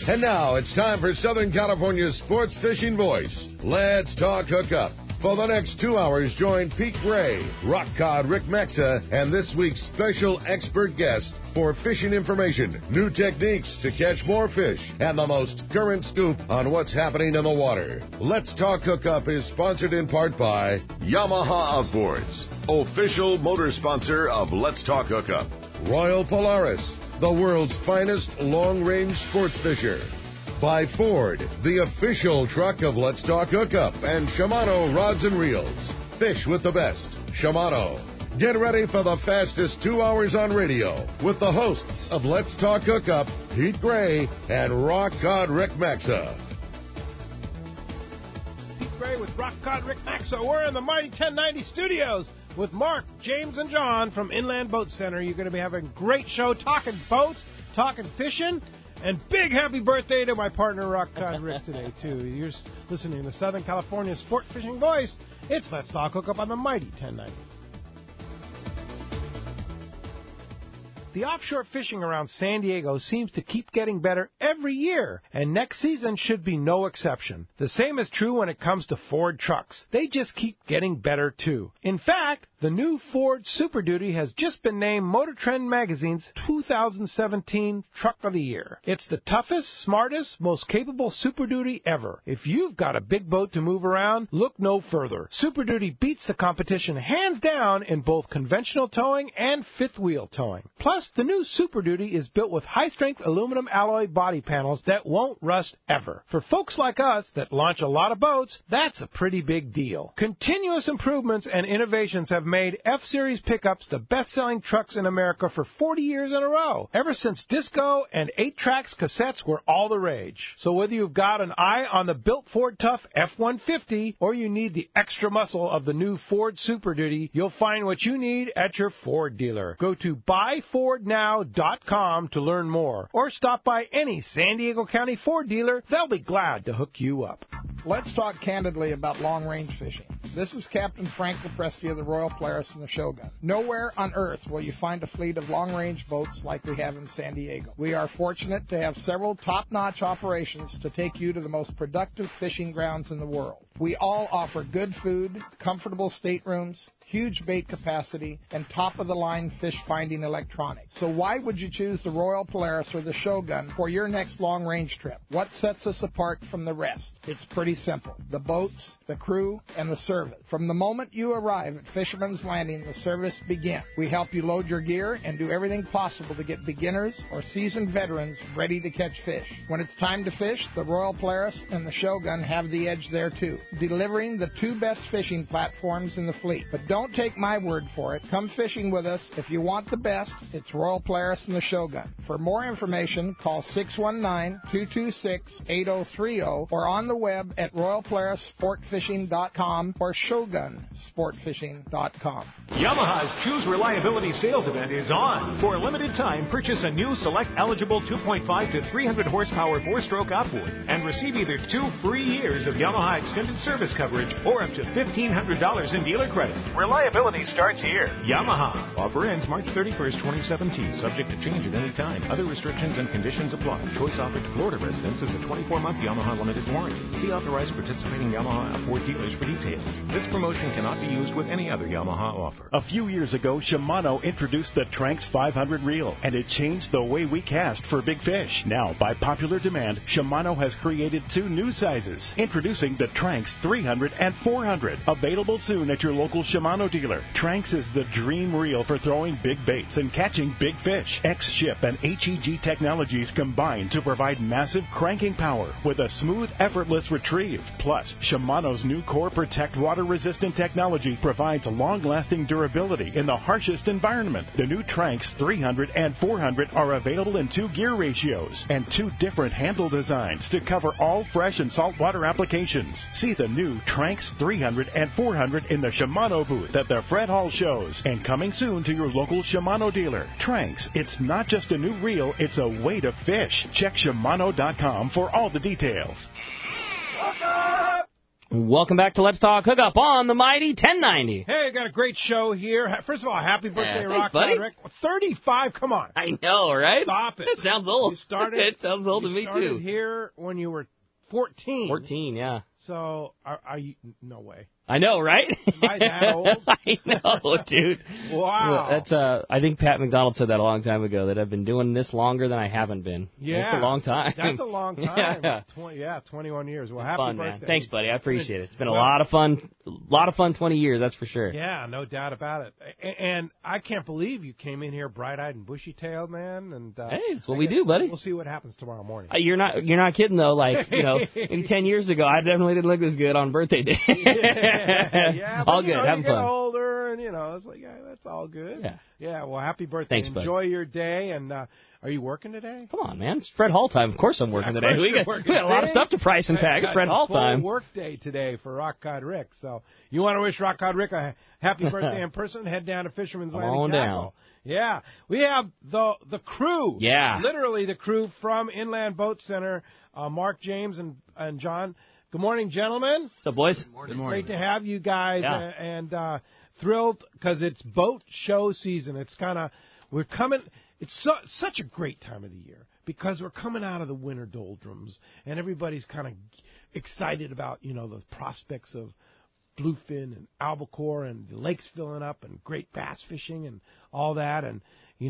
And now it's time for Southern California's sports fishing voice. Let's talk hookup. For the next 2 hours, join Pete Gray, rock cod Rick Maxa, and this week's special expert guest for fishing information, new techniques to catch more fish, and the most current scoop on what's happening in the water. Let's Talk Hookup is sponsored in part by Yamaha Outboards, official motor sponsor of Let's Talk Hookup. Royal Polaris, the world's finest long-range sports fisher. By Ford, the official truck of Let's Talk Hookup, and Shimano Rods and Reels. Fish with the best. Shimano. Get ready for the fastest 2 hours on radio with the hosts of Let's Talk Hookup, Pete Gray and Rock Cod Rick Maxa. Pete Gray with Rock Cod Rick Maxa. We're in the Mighty 1090 studios with Mark, James, and John from Inland Boat Center. You're going to be having a great show talking boats, talking fishing. And big happy birthday to my partner, Rock Cod Rick, today, too. You're listening to Southern California's sport fishing voice. It's Let's Talk Hookup on the Mighty 1090. The offshore fishing around San Diego seems to keep getting better every year, and next season should be no exception. The same is true when it comes to Ford trucks. They just keep getting better, too. In fact, the new Ford Super Duty has just been named Motor Trend Magazine's 2017 Truck of the Year. It's the toughest, smartest, most capable Super Duty ever. If you've got a big boat to move around, look no further. Super Duty beats the competition hands down in both conventional towing and fifth wheel towing. Plus, the new Super Duty is built with high-strength aluminum alloy body panels that won't rust ever. For folks like us that launch a lot of boats, that's a pretty big deal. Continuous improvements and innovations have made F-Series pickups the best-selling trucks in America for 40 years in a row, ever since disco and 8-tracks cassettes were all the rage. So whether you've got an eye on the built Ford Tough F-150 or you need the extra muscle of the new Ford Super Duty, you'll find what you need at your Ford dealer. Go to buyfordnow.com to learn more, or stop by any San Diego County Ford dealer. They'll be glad to hook you up. Let's talk candidly about long-range fishing. This is Captain Frank Lopresti of the Royal Polaris and the Shogun. Nowhere on earth will you find a fleet of long-range boats like we have in San Diego. We are fortunate to have several top-notch operations to take you to the most productive fishing grounds in the world. We all offer good food, comfortable staterooms, huge bait capacity, and top-of-the-line fish-finding electronics. So why would you choose the Royal Polaris or the Shogun for your next long-range trip? What sets us apart from the rest? It's pretty simple. The boats, the crew, and the service. From the moment you arrive at Fisherman's Landing, the service begins. We help you load your gear and do everything possible to get beginners or seasoned veterans ready to catch fish. When it's time to fish, the Royal Polaris and the Shogun have the edge there too, delivering the two best fishing platforms in the fleet. But don't take my word for it. Come fishing with us. If you want the best, it's Royal Polaris and the Shogun. For more information, call 619-226-8030 or on the web at royalpolarissportfishing.com or shogunsportfishing.com. Yamaha's Choose Reliability Sales Event is on. For a limited time, purchase a new select eligible 2.5 to 300 horsepower 4-stroke outboard and receive either 2 free years of Yamaha extended service coverage or up to $1,500 in dealer credit. Reliability starts here. Yamaha. Offer ends March 31st, 2017. Subject to change at any time. Other restrictions and conditions apply. Choice offered to Florida residents is a 24-month Yamaha limited warranty. See authorized participating Yamaha Ford dealers for details. This promotion cannot be used with any other Yamaha offer. A few years ago, Shimano introduced the Tranx 500 reel, and it changed the way we cast for big fish. Now, by popular demand, Shimano has created 2 new sizes. Introducing the Tranx 300 and 400. Available soon at your local Shimano dealer. Tranx is the dream reel for throwing big baits and catching big fish. X-Ship and HEG technologies combine to provide massive cranking power with a smooth, effortless retrieve. Plus, Shimano's new Core Protect water-resistant technology provides long-lasting durability in the harshest environment. The new Tranx 300 and 400 are available in 2 gear ratios and 2 different handle designs to cover all fresh and saltwater applications. See the new Tranx 300 and 400 in the Shimano booth at the Fred Hall shows and coming soon to your local Shimano dealer. Tranx, it's not just a new reel, it's a way to fish. Check Shimano.com for all the details. Welcome back to Let's Talk Hookup on the Mighty 1090. Hey, got a great show here. First of all, happy birthday, thanks, Rock buddy. Rick. 35, come on. I know, right? Stop it. It sounds old. You started, it sounds old to me, You started too. here when you were 14. 14, yeah. So, are you... No way. I know, right? Am I that old? I know, dude. Wow. That's I think Pat McDonald said that a long time ago, that I've been doing this longer than I haven't been. Yeah. That's a long time. That's a long time. Yeah. 21 years. Well, happy Fun, birthday. man. Thanks, buddy. I appreciate it. It's been a lot of fun. 20 years, that's for sure. Yeah, no doubt about it. And I can't believe you came in here bright-eyed and bushy-tailed, man. And hey, it's what we do, buddy. We'll see what happens tomorrow morning. You're not kidding though. Like, maybe 10 years ago, I definitely didn't look this good on birthday day. Yeah, all but, good, having you get fun. older, and it's like, that's all good. Yeah. Yeah. Well, happy birthday. Thanks, Enjoy your day. And are you working today? Come on, man. It's Fred Hall time. Of course I'm working today. We got a lot of See? stuff to price and pack. It's Fred Hall time. Full work day today for Rock God Rick. So you want to wish Rock God Rick a happy birthday in person? Head down to Fisherman's Landing on Tackle. down. Yeah, we have the crew. Yeah, literally the crew from Inland Boat Center. Mark, James, and John. Good morning, gentlemen. What's up, boys? Good morning. Great to have you guys, Yeah. and thrilled because it's boat show season. We're coming. It's such a great time of the year because we're coming out of the winter doldrums, and everybody's kind of excited about the prospects of bluefin and albacore and the lakes filling up and great bass fishing and all that, and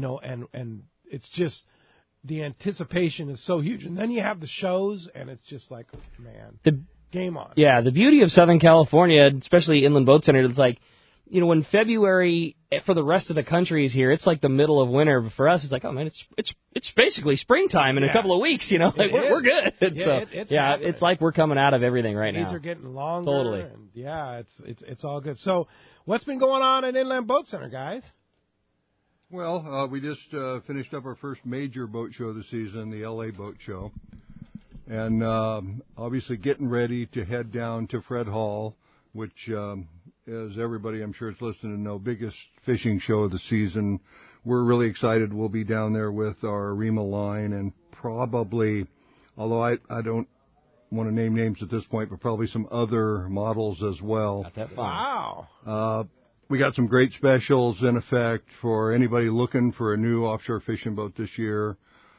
it's just. The anticipation is so huge. And then you have the shows, and it's just like, man, game on. Yeah, the beauty of Southern California, especially Inland Boat Center, it's like, when February for the rest of the country is here, it's like the middle of winter. But for us, it's like, oh, man, it's basically springtime in a couple of weeks, Like, we're good. Yeah, it's like we're coming out of everything right now. Days are getting longer. Totally. And it's all good. So what's been going on at Inland Boat Center, guys? Well, we just finished up our first major boat show of the season, the LA Boat Show. And obviously getting ready to head down to Fred Hall, which, as everybody I'm sure is listening to know, biggest fishing show of the season. We're really excited. We'll be down there with our Rima line and probably, although I don't want to name names at this point, but probably some other models as well. Not that fun. Wow. We got some great specials in effect for anybody looking for a new offshore fishing boat this year.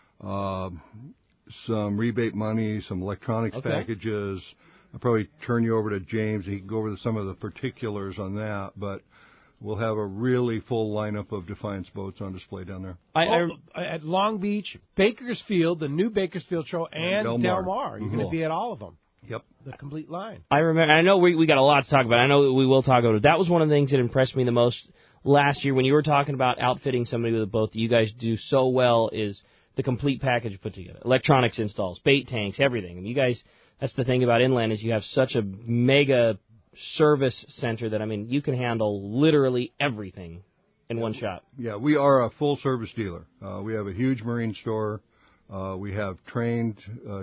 Some rebate money, some electronics packages. I'll probably turn you over to James. He can go over some of the particulars on that, but we'll have a really full lineup of Defiance boats on display down there. At Long Beach, Bakersfield, the new Bakersfield show, and Del Mar. You're going to be at all of them. Yep. The complete line. I remember. I know we got a lot to talk about. I know we will talk about it. That was one of the things that impressed me the most last year when you were talking about outfitting somebody with a boat that you guys do so well is the complete package put together. Electronics installs, bait tanks, everything. And you guys, that's the thing about Inland is you have such a mega service center that, you can handle literally everything in one shop. Yeah, we are a full-service dealer. We have a huge marine store. We have trained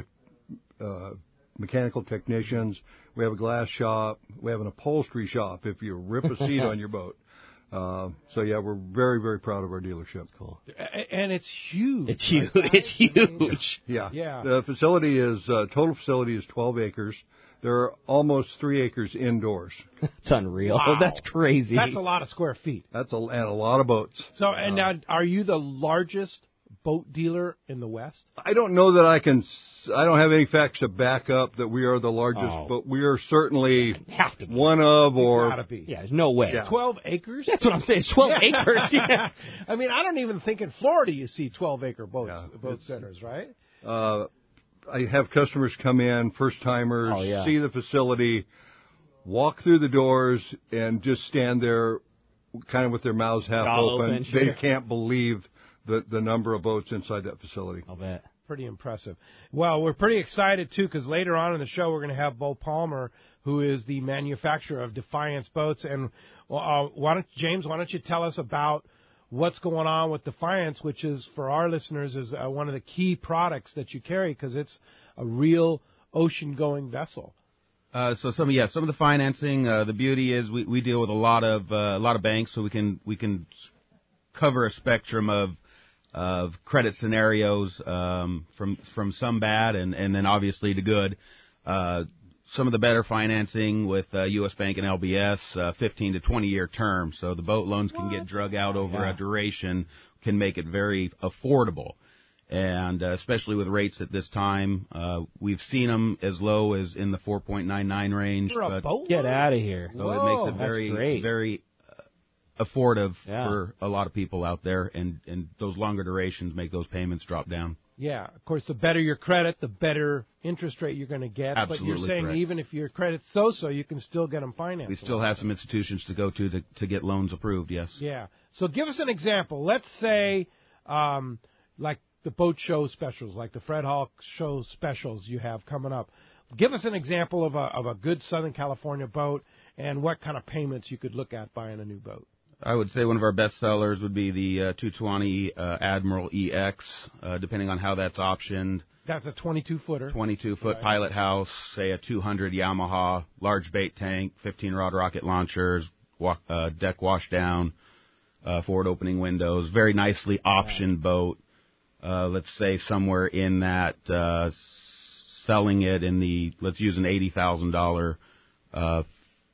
mechanical technicians. We have a glass shop. We have an upholstery shop if you rip a seat on your boat. We're very, very proud of our dealership. Cool. And it's huge. It's huge. It's huge. Yeah. Yeah. The facility total facility is 12 acres. There are almost 3 acres indoors. That's unreal. Wow. That's crazy. That's a lot of square feet. And a lot of boats. So, and now, are you the largest boat dealer in the West? I don't know that I don't have any facts to back up that we are the largest, but we are certainly have to be. one of or... Gotta be. Yeah, there's no way. Yeah. 12 acres? That's what I'm saying. It's 12 acres. Yeah. I don't even think in Florida you see 12-acre boat centers, right? I have customers come in, first-timers, Oh, see the facility, walk through the doors, and just stand there kind of with their mouths half open. Sure. They can't believe the number of boats inside that facility. I'll bet. Pretty impressive. Well, we're pretty excited, too, because later on in the show we're going to have Bo Palmer, who is the manufacturer of Defiance Boats. And James, why don't you tell us about what's going on with Defiance, which is, for our listeners, is one of the key products that you carry because it's a real ocean-going vessel. Some of the financing. The beauty is we deal with a lot of banks, so we can cover a spectrum of credit scenarios from some bad and then obviously to good. some of the better financing with U.S. Bank and LBS, 15 to 20-year terms. So the boat loans can get drug out over a duration, can make it very affordable. And especially with rates at this time, we've seen them as low as in the 4.99 range. For a boat? Get out of here. So it makes it very affordable for a lot of people out there, and those longer durations make those payments drop down. Yeah, of course, the better your credit, the better interest rate you're going to get. Absolutely but you're saying correct. even if your credit's so-so, you can still get them financed. We still have some institutions to go to get loans approved, yes. Yeah. So give us an example. Let's say, like the boat show specials, like the Fred Hall show specials you have coming up. Give us an example of a good Southern California boat and what kind of payments you could look at buying a new boat. I would say one of our best sellers would be the 220 Admiral EX, depending on how that's optioned. That's a 22-footer. 22-foot pilot house, say a 200 Yamaha, large bait tank, 15-rod rocket launchers, deck washdown, forward opening windows, very nicely optioned boat. Let's say somewhere in that, selling it in the, let's use an $80,000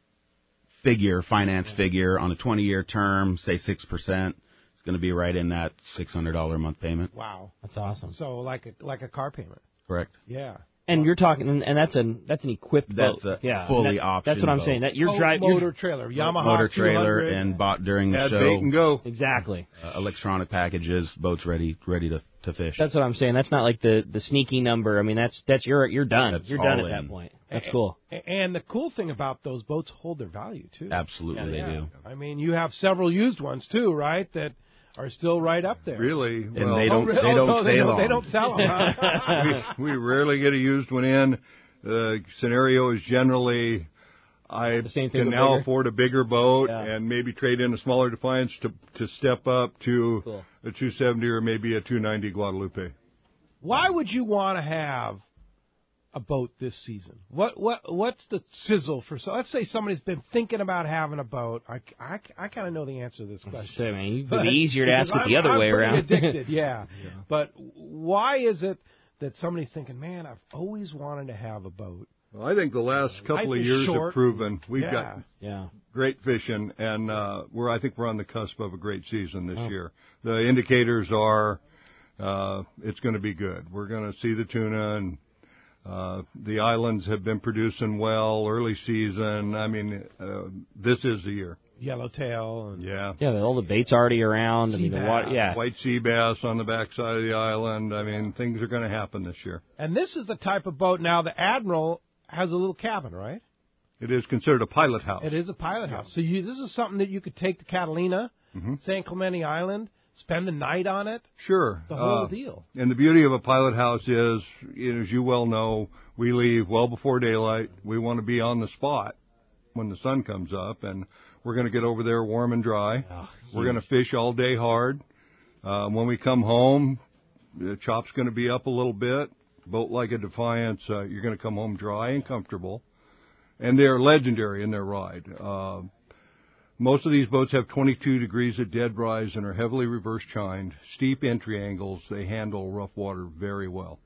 finance figure on a 20-year term, say 6%. It's going to be right in that $600 a month payment. Wow, That's awesome. so like a car payment. Correct. Yeah. And you're talking, and that's an equipped boat. That's a yeah, fully that, optioned That's what I'm boat. saying. That you're motor trailer, Yamaha motor trailer 200. and bought during the Add show. bait and go. Exactly. Electronic packages, boats ready to fish. That's what I'm saying. That's not like the sneaky number. I mean, that's you're done. That's You're done all at that in. point. That's cool. And the cool thing about those boats hold their value too. Absolutely, they do. I mean, you have several used ones too, right? That are still right up there. Really? And Well, they don't stay long. They don't sell them. Huh? we rarely get a used one in. The scenario is generally I The same thing can with now bigger? afford a bigger boat Yeah. and maybe trade in a smaller Defiance to step up to Cool. a 270 or maybe a 290 Guadalupe. Why would you want to have a boat this season? What's the sizzle for? So let's say somebody's been thinking about having a boat. I kind of know the answer to this question. So, man, it would be easier to ask it the other way I'm around. pretty addicted, yeah. But why is it that somebody's thinking, man, I've always wanted to have a boat? Well, I think the last couple Life of is years short. have proven we've got Yeah. great fishing, and I think we're on the cusp of a great season this year. The indicators are it's going to be good. We're going to see the tuna, and the islands have been producing well early season. I mean, this is the year. Yellowtail. And Yeah. Yeah, all the bait's already around. I mean, the water. Sea bass. Yeah. White sea bass on the backside of the island. I mean, things are going to happen this year. And this is the type of boat now. The Admiral has a little cabin, right? It is considered a pilot house. It is a pilot house. So this is something that you could take to Catalina, San Clemente Island, spend the night on it. Sure. The whole deal. And the beauty of a pilot house is, as you well know, we leave well before daylight. We want to be on the spot when the sun comes up, and we're going to get over there warm and dry. We're going to fish all day hard. When we come home, the chop's going to be up a little bit. Boat like a Defiance, you're going to come home dry and comfortable. And they're legendary in their ride. Most of these boats have 22 degrees of dead rise and are heavily reverse chined, steep entry angles. They handle rough water very well.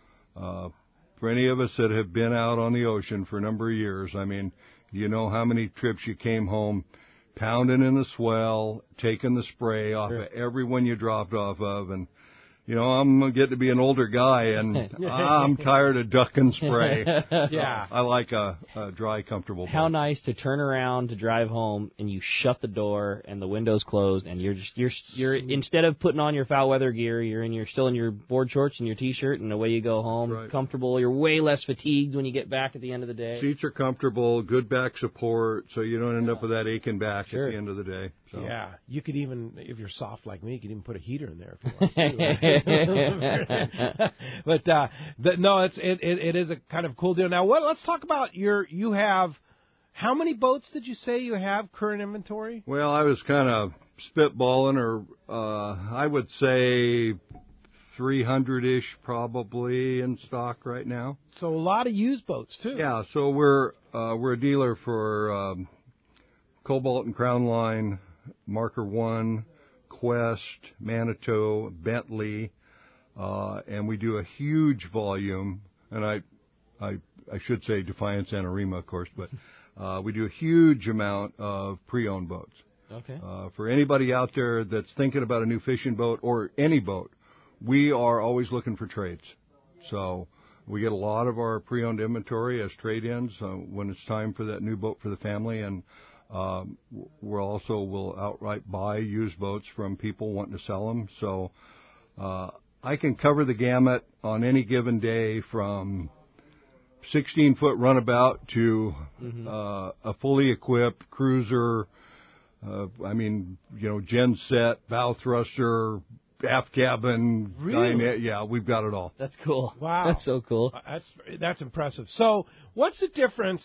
For any of us that have been out on the ocean for a number of years, I mean, you know how many trips you came home pounding in the swell, taking the spray off of everyone you dropped off of, and I'm getting to be an older guy, and I'm tired of ducking spray. Yeah. I like a dry, comfortable boat. How nice to turn around to drive home and you shut the door and the window's closed and you're instead of putting on your foul weather gear, you're still in your board shorts and your t-shirt, and away you go home, Right. comfortable. You're way less fatigued when you get back at the end of the day. Seats are comfortable, good back support, so you don't end up with that aching back Sure. at the end of the day. So. Yeah, you could even, if you're soft like me, you could even put a heater in there if you want to. But no, it is a kind of cool deal. Now, let's talk about you have. How many boats did you say you have current inventory? Well, I was kind of spitballing, or I would say 300-ish probably in stock right now. So a lot of used boats too. Yeah, so we're a dealer for Cobalt and Crown Line, Marker One, Quest, Manitou, Bentley, and we do a huge volume. And I should say Defiance and Arima, of course, but we do a huge amount of pre-owned boats. Okay. For anybody out there that's thinking about a new fishing boat or any boat, we are always looking for trades. So we get a lot of our pre-owned inventory as trade-ins when it's time for that new boat for the family, and we'll outright buy used boats from people wanting to sell them. So I can cover the gamut on any given day from 16-foot runabout to a fully equipped cruiser. Gen set, bow thruster, aft cabin. Really? Yeah, we've got it all. That's cool. Wow. That's so cool. That's impressive. So what's the difference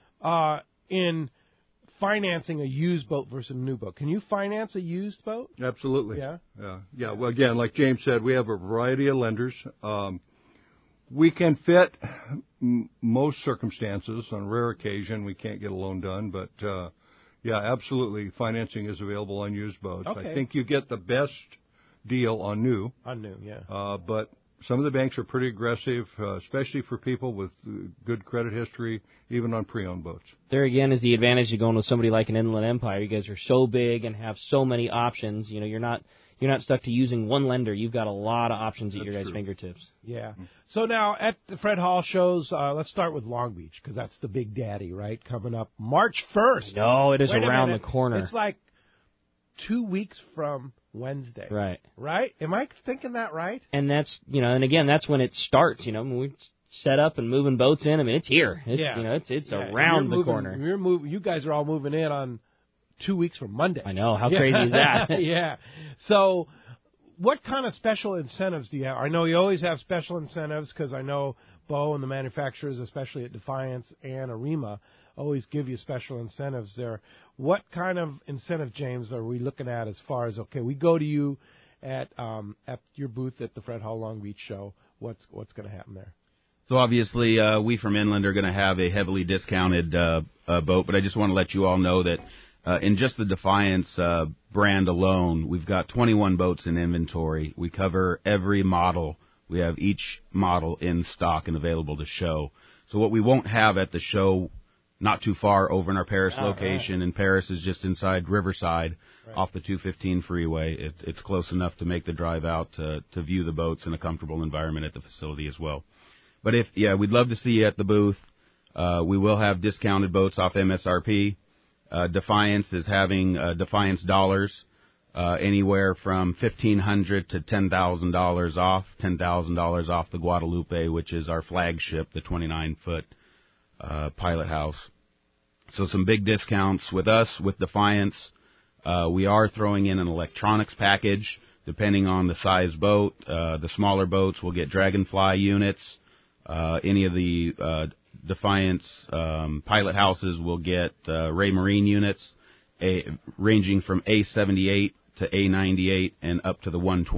in financing a used boat versus a new boat? Can you finance a used boat? Absolutely. Yeah? Yeah. Well, again, like James said, we have a variety of lenders. We can fit most circumstances. On rare occasion, we can't get a loan done, but yeah, absolutely, financing is available on used boats. Okay. I think you get the best deal on new. On new, yeah. But some of the banks are pretty aggressive, especially for people with good credit history, even on pre-owned boats. There again is the advantage of going with somebody like an Inland Empire. You guys are so big and have so many options. You know, you're not stuck to using one lender. You've got a lot of options at your guys' fingertips. Yeah. So now at the Fred Hall shows, let's start with Long Beach, because that's the big daddy, right? Coming up March 1st. No, it is Wait a around the minute. corner. It's like 2 weeks from Wednesday. Right. Right? Am I thinking that right? And that's, and again, that's when it starts, when we set up and moving boats in. I mean, it's here. It's, it's around the corner. You guys are all moving in on 2 weeks from Monday. I know. How crazy is that? Yeah. So what kind of special incentives do you have? I know you always have special incentives because I know Bo and the manufacturers, especially at Defiance and Arima, always give you special incentives there. What kind of incentive, James, are we looking at as far as, okay, we go to you at your booth at the Fred Hall Long Beach show. What's going to happen there? So obviously, we from Inland are going to have a heavily discounted boat, but I just want to let you all know that in just the Defiance brand alone, we've got 21 boats in inventory. We cover every model. We have each model in stock and available to show. So what we won't have at the show, not too far over in our Paris location, and Paris is just inside Riverside off the 215 freeway. It's close enough to make the drive out to view the boats in a comfortable environment at the facility as well. But we'd love to see you at the booth. We will have discounted boats off MSRP. Defiance is having Defiance dollars anywhere from $1,500 to $10,000 off. $10,000 off the Guadalupe, which is our flagship, the 29-foot pilot house. So some big discounts with us, with Defiance. We are throwing in an electronics package, depending on the size boat. The smaller boats will get Dragonfly units. Any of the Defiance pilot houses will get Ray Marine units, ranging from A78 to A98 and up to the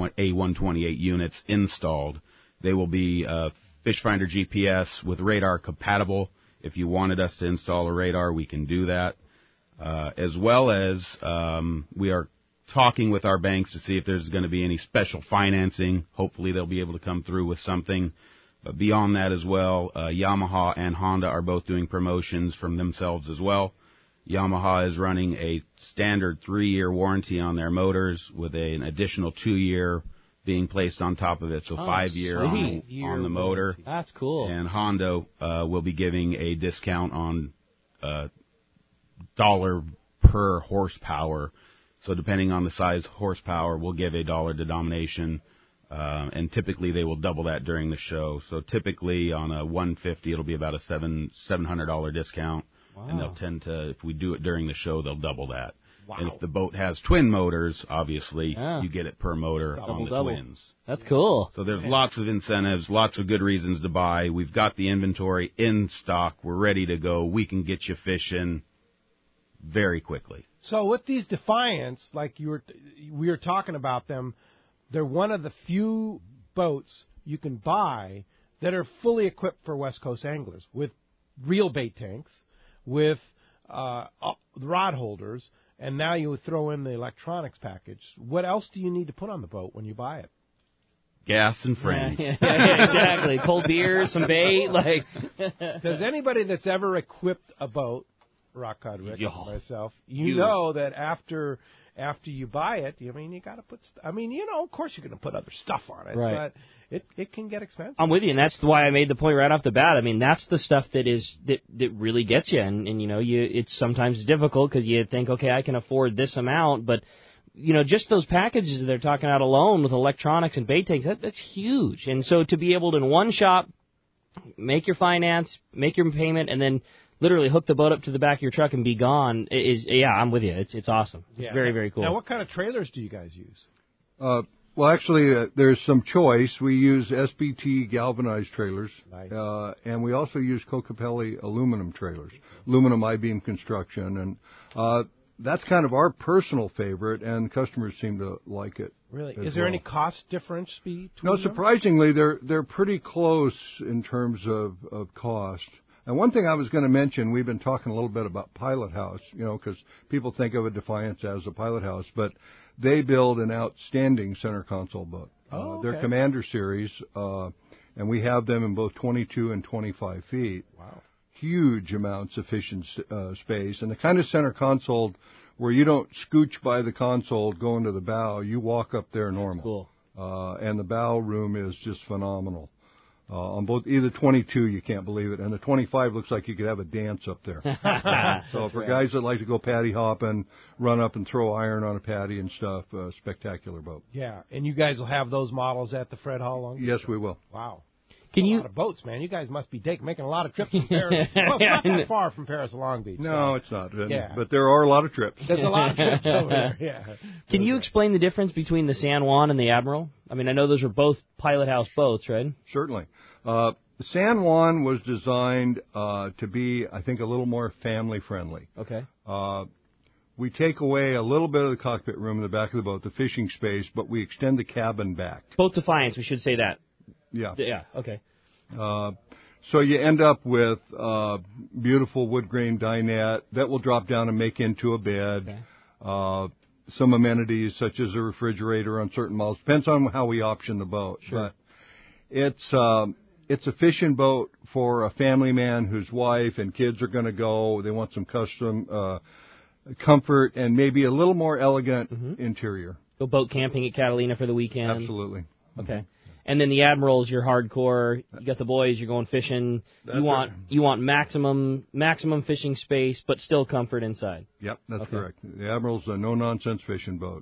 A128 units installed. They will be Fish Finder GPS with radar compatible. If you wanted us to install a radar, we can do that. As well as we are talking with our banks to see if there's going to be any special financing. Hopefully they'll be able to come through with something. But beyond that as well, Yamaha and Honda are both doing promotions from themselves as well. Yamaha is running a standard 3-year warranty on their motors with an additional 2-year being placed on top of it, so 5-year on the motor. That's cool. And Honda will be giving a discount on dollar per horsepower. So depending on the size horsepower, we'll give a dollar denomination. And typically they will double that during the show. So typically on a 150, it'll be about a $700 discount. Wow. And they'll tend to, if we do it during the show, they'll double that. Wow. And if the boat has twin motors, obviously, you get it per motor on the twins. That's cool. So there's lots of incentives, lots of good reasons to buy. We've got the inventory in stock. We're ready to go. We can get you fishing very quickly. So with these Defiance, like we were talking about them, they're one of the few boats you can buy that are fully equipped for West Coast anglers with real bait tanks, with rod holders, and now you throw in the electronics package. What else do you need to put on the boat when you buy it? gas and friends. Yeah, exactly. Cold beer, some bait, like. Does anybody that's ever equipped a boat, Rock Cod Rick, Yo. myself, you know that after you buy it, you got to put. Of course you're going to put other stuff on it, right. but it can get expensive. I'm with you, and that's why I made the point right off the bat. I mean, that's the stuff that really gets you, and it's sometimes difficult because you think, okay, I can afford this amount, but just those packages that they're talking about alone with electronics and bait tanks, that's huge. And so to be able to, in one shop, make your finance, make your payment, and then literally hook the boat up to the back of your truck and be gone I'm with you. It's awesome. It's very, very cool. Now, what kind of trailers do you guys use? Well, actually, there's some choice. We use SBT galvanized trailers, nice. And we also use Kokopelli aluminum trailers, aluminum I-beam construction, and that's kind of our personal favorite, and customers seem to like it. Really? Is there any cost difference between No, surprisingly, they're pretty close in terms of cost. And one thing I was going to mention, we've been talking a little bit about Pilot House, because people think of a Defiance as a Pilot House, but they build an outstanding center console boat. Okay. They're Commander Series, and we have them in both 22 and 25 feet. Wow. Huge amounts of sufficient space, and the kind of center console where you don't scooch by the console going to the bow, you walk up there normal. That's cool. And the bow room is just phenomenal. On both, either 22, you can't believe it, and the 25 looks like you could have a dance up there. So for guys that like to go paddy hopping, run up and throw iron on a paddy and stuff, spectacular boat. Yeah, and you guys will have those models at the Fred Hall Long Beach? Yes, we will. Wow. A lot of boats, man. You guys must be making a lot of trips from Paris. Well, it's not that far from Paris to Long Beach. No, it's not. Yeah. But there are a lot of trips. There's a lot of trips over there, yeah. Can you explain the difference between the San Juan and the Admiral? I mean, I know those are both Pilot House boats, right? Certainly. The San Juan was designed to be, I think, a little more family-friendly. Okay. We take away a little bit of the cockpit room in the back of the boat, the fishing space, but we extend the cabin back. Both Defiance, we should say that. Yeah. Yeah, okay. So you end up with beautiful wood grain dinette that will drop down and make into a bed. Okay. Some amenities such as a refrigerator on certain models. Depends on how we option the boat. Sure. But it's a fishing boat for a family man whose wife and kids are going to go. They want some custom comfort and maybe a little more elegant interior. Go boat camping at Catalina for the weekend. Absolutely. Okay. And then the Admiral is your hardcore. You got the boys. You're going fishing. You want maximum fishing space, but still comfort inside. Yep, that's correct. The Admiral's a no nonsense fishing boat.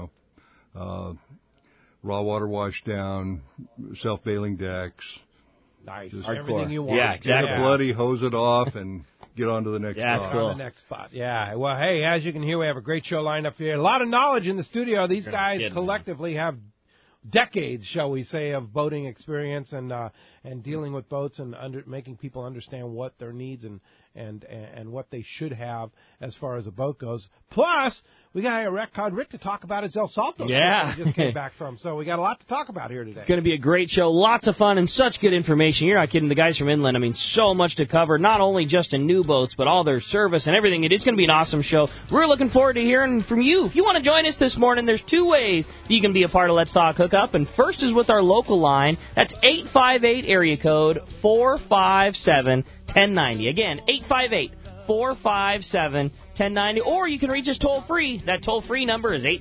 Raw water wash down, self bailing decks. Nice. Just everything you want. Yeah, exactly. Get it bloody, hose it off, and get on to the next spot. That's cool. On the next spot. Yeah. Well, hey, as you can hear, we have a great show lined up here. A lot of knowledge in the studio. These guys collectively have decades, shall we say, of boating experience and dealing with boats and making people understand what their needs and what they should have as far as a boat goes. Plus, we got a Rock Cod Rick to talk about his El Salto. Yeah. We just came back from. So we got a lot to talk about here today. It's going to be a great show. Lots of fun and such good information. You're not kidding. The guys from Inland, I mean, so much to cover, not only just in new boats, but all their service and everything. It's going to be an awesome show. We're looking forward to hearing from you. If you want to join us this morning, there's two ways that you can be a part of Let's Talk Hookup. And first is with our local line. That's 858 area code 457-1090. Again, 858-457-1090. Or you can reach us toll-free. That toll-free number is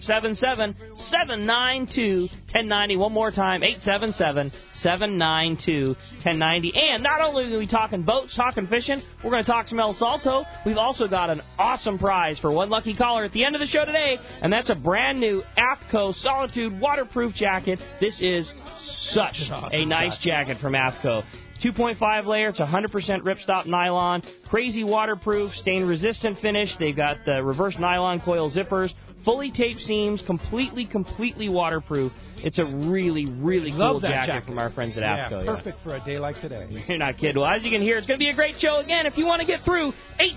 877-792-1090. One more time, 877-792-1090. And not only are we talking boats, talking fishing, we're going to talk some El Salto. We've also got an awesome prize for one lucky caller at the end of the show today, and that's a brand-new AFCO Solitude waterproof jacket. This is such a nice jacket from AFCO. 2.5 layer, it's 100% ripstop nylon, crazy waterproof, stain-resistant finish. They've got the reverse nylon coil zippers, fully taped seams, completely waterproof. It's a really, really cool jacket from our friends at AFCO. Yeah, perfect for a day like today. You're not kidding. Well, as you can hear, it's going to be a great show. Again, if you want to get through,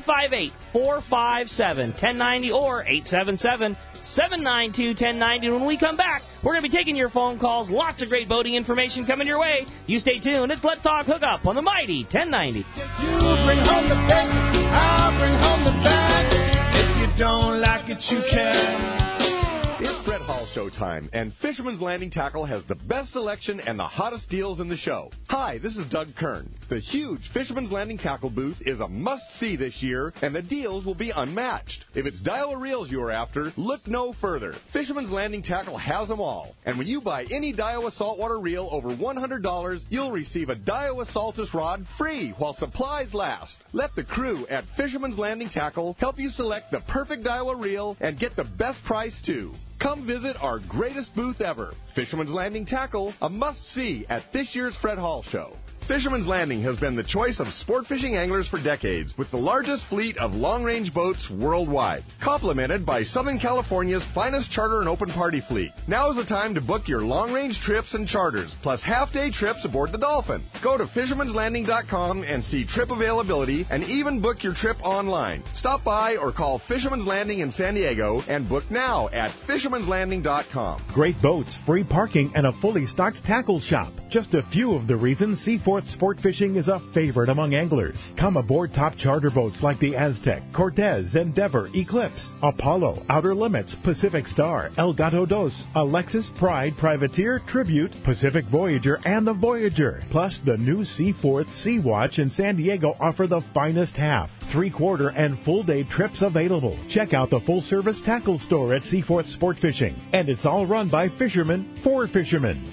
858-457-1090 or 877-792-1090. When we come back, we're going to be taking your phone calls. Lots of great boating information coming your way. You stay tuned. It's Let's Talk Hookup on the mighty 1090. You bring home the bacon, I'll bring home the bag. If you don't like it, you can. It's Fred Hall show time, and Fisherman's Landing Tackle has the best selection and the hottest deals in the show. Hi, this is Doug Kern. The huge Fisherman's Landing Tackle booth is a must-see this year, and the deals will be unmatched. If it's Daiwa reels you are after, look no further. Fisherman's Landing Tackle has them all. And when you buy any Daiwa saltwater reel over $100, you'll receive a Daiwa Saltus rod free while supplies last. Let the crew at Fisherman's Landing Tackle help you select the perfect Daiwa reel and get the best price, too. Come visit our greatest booth ever, Fisherman's Landing Tackle, a must-see at this year's Fred Hall Show. Fisherman's Landing has been the choice of sport fishing anglers for decades, with the largest fleet of long-range boats worldwide, complemented by Southern California's finest charter and open party fleet. Now is the time to book your long-range trips and charters, plus half-day trips aboard the Dolphin. Go to fishermanslanding.com and see trip availability, and even book your trip online. Stop by or call Fisherman's Landing in San Diego and book now at fishermanslanding.com. Great boats, free parking, and a fully stocked tackle shop. Just a few of the reasons Seaforth Sport Fishing is a favorite among anglers. Come aboard top charter boats like the Aztec, Cortez, Endeavor, Eclipse, Apollo, Outer Limits, Pacific Star, El Gato Dos, Alexis, Pride, Privateer, Tribute, Pacific Voyager, and the Voyager. Plus, the new Seaforth Sea Watch in San Diego offer the finest half, 3/4, and full-day trips available. Check out the full-service tackle store at Seaforth Sport Fishing. And it's all run by fishermen for fishermen.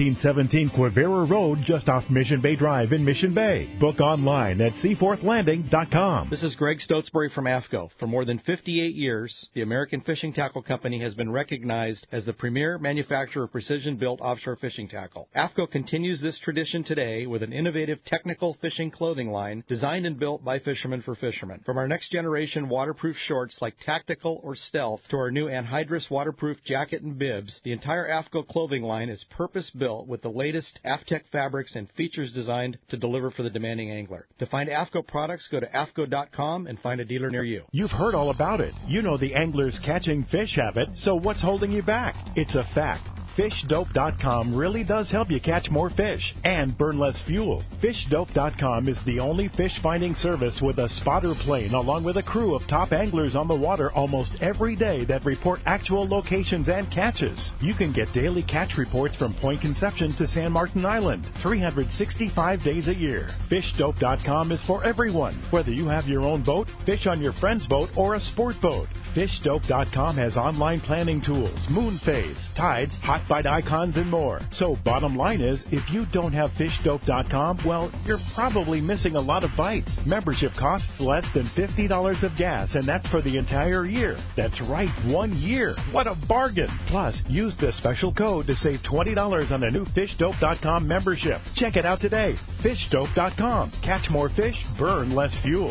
1717 Quivira Road, just off Mission Bay Drive in Mission Bay. Book online at seaforthlanding.com. This is Greg Stotesbury from AFCO. For more than 58 years, the American Fishing Tackle Company has been recognized as the premier manufacturer of precision-built offshore fishing tackle. AFCO continues this tradition today with an innovative technical fishing clothing line designed and built by fishermen for fishermen. From our next generation waterproof shorts like Tactical or Stealth to our new anhydrous waterproof jacket and bibs, the entire AFCO clothing line is purpose-built with the latest AFTEC fabrics and features designed to deliver for the demanding angler. To find AFCO products, go to AFCO.com and find a dealer near you. You've heard all about it. You know the angler's catching fish habit, so what's holding you back? It's a fact. FishDope.com really does help you catch more fish and burn less fuel. FishDope.com is the only fish finding service with a spotter plane along with a crew of top anglers on the water almost every day that report actual locations and catches. You can get daily catch reports from Point Conception to San Martin Island, 365 days a year. FishDope.com is for everyone, whether you have your own boat, fish on your friend's boat, or a sport boat. FishDope.com has online planning tools, moon phase, tides, hot bite icons, and more. So bottom line is, if you don't have FishDope.com, well, you're probably missing a lot of bites. Membership costs less than $50 of gas, and that's for the entire year. That's right, 1 year. What a bargain. Plus, use the special code to save $20 on a new FishDope.com membership. Check it out today. FishDope.com. Catch more fish, burn less fuel.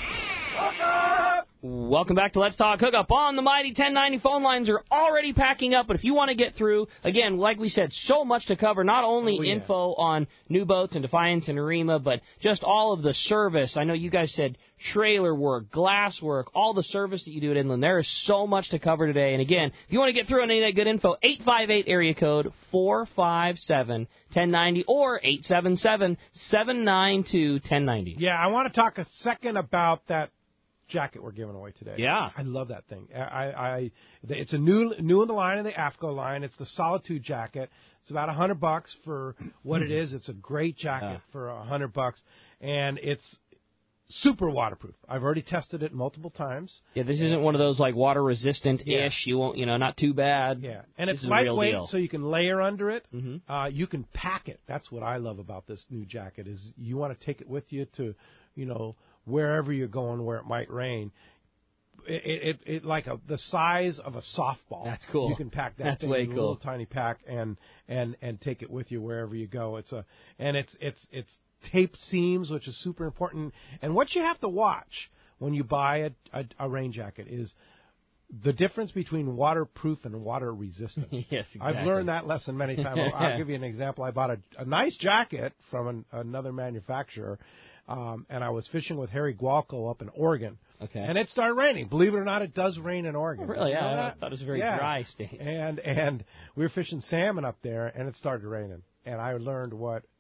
Welcome back to Let's Talk Hookup on the Mighty 1090. Phone lines are already packing up, but if you want to get through, again, like we said, so much to cover. Not only info on new boats and Defiance and Arima, but just all of the service. I know you guys said trailer work, glass work, all the service that you do at Inland. There is so much to cover today. And again, if you want to get through on any of that good info, 858 area code 457-1090 or 877-792-1090. Yeah, I want to talk a second about that jacket we're giving away today. Yeah, I love that thing. It's a new in the line, in the AFCO line. It's the Solitude jacket. It's about $100 for what it is. It's a great jacket for $100, and it's super waterproof. I've already tested it multiple times. Yeah, this isn't one of those like water resistant-ish. Yeah. You won't, not too bad. Yeah, and it's lightweight, so you can layer under it. Mm-hmm. You can pack it. That's what I love about this new jacket is you want to take it with you to, wherever you're going where it might rain. It like the size of a softball. That's cool. You can pack that That's thing way in a cool. little tiny pack and take it with you wherever you go. It's tape seams, which is super important. And what you have to watch when you buy a rain jacket is the difference between waterproof and water resistant. Yes, exactly. I've learned that lesson many times. I'll give you an example. I bought a nice jacket from another manufacturer. And I was fishing with Harry Gualco up in Oregon. Okay. And it started raining. Believe it or not, it does rain in Oregon. Oh, really? You know I thought it was a very dry state. And we were fishing salmon up there, and it started raining. And I learned what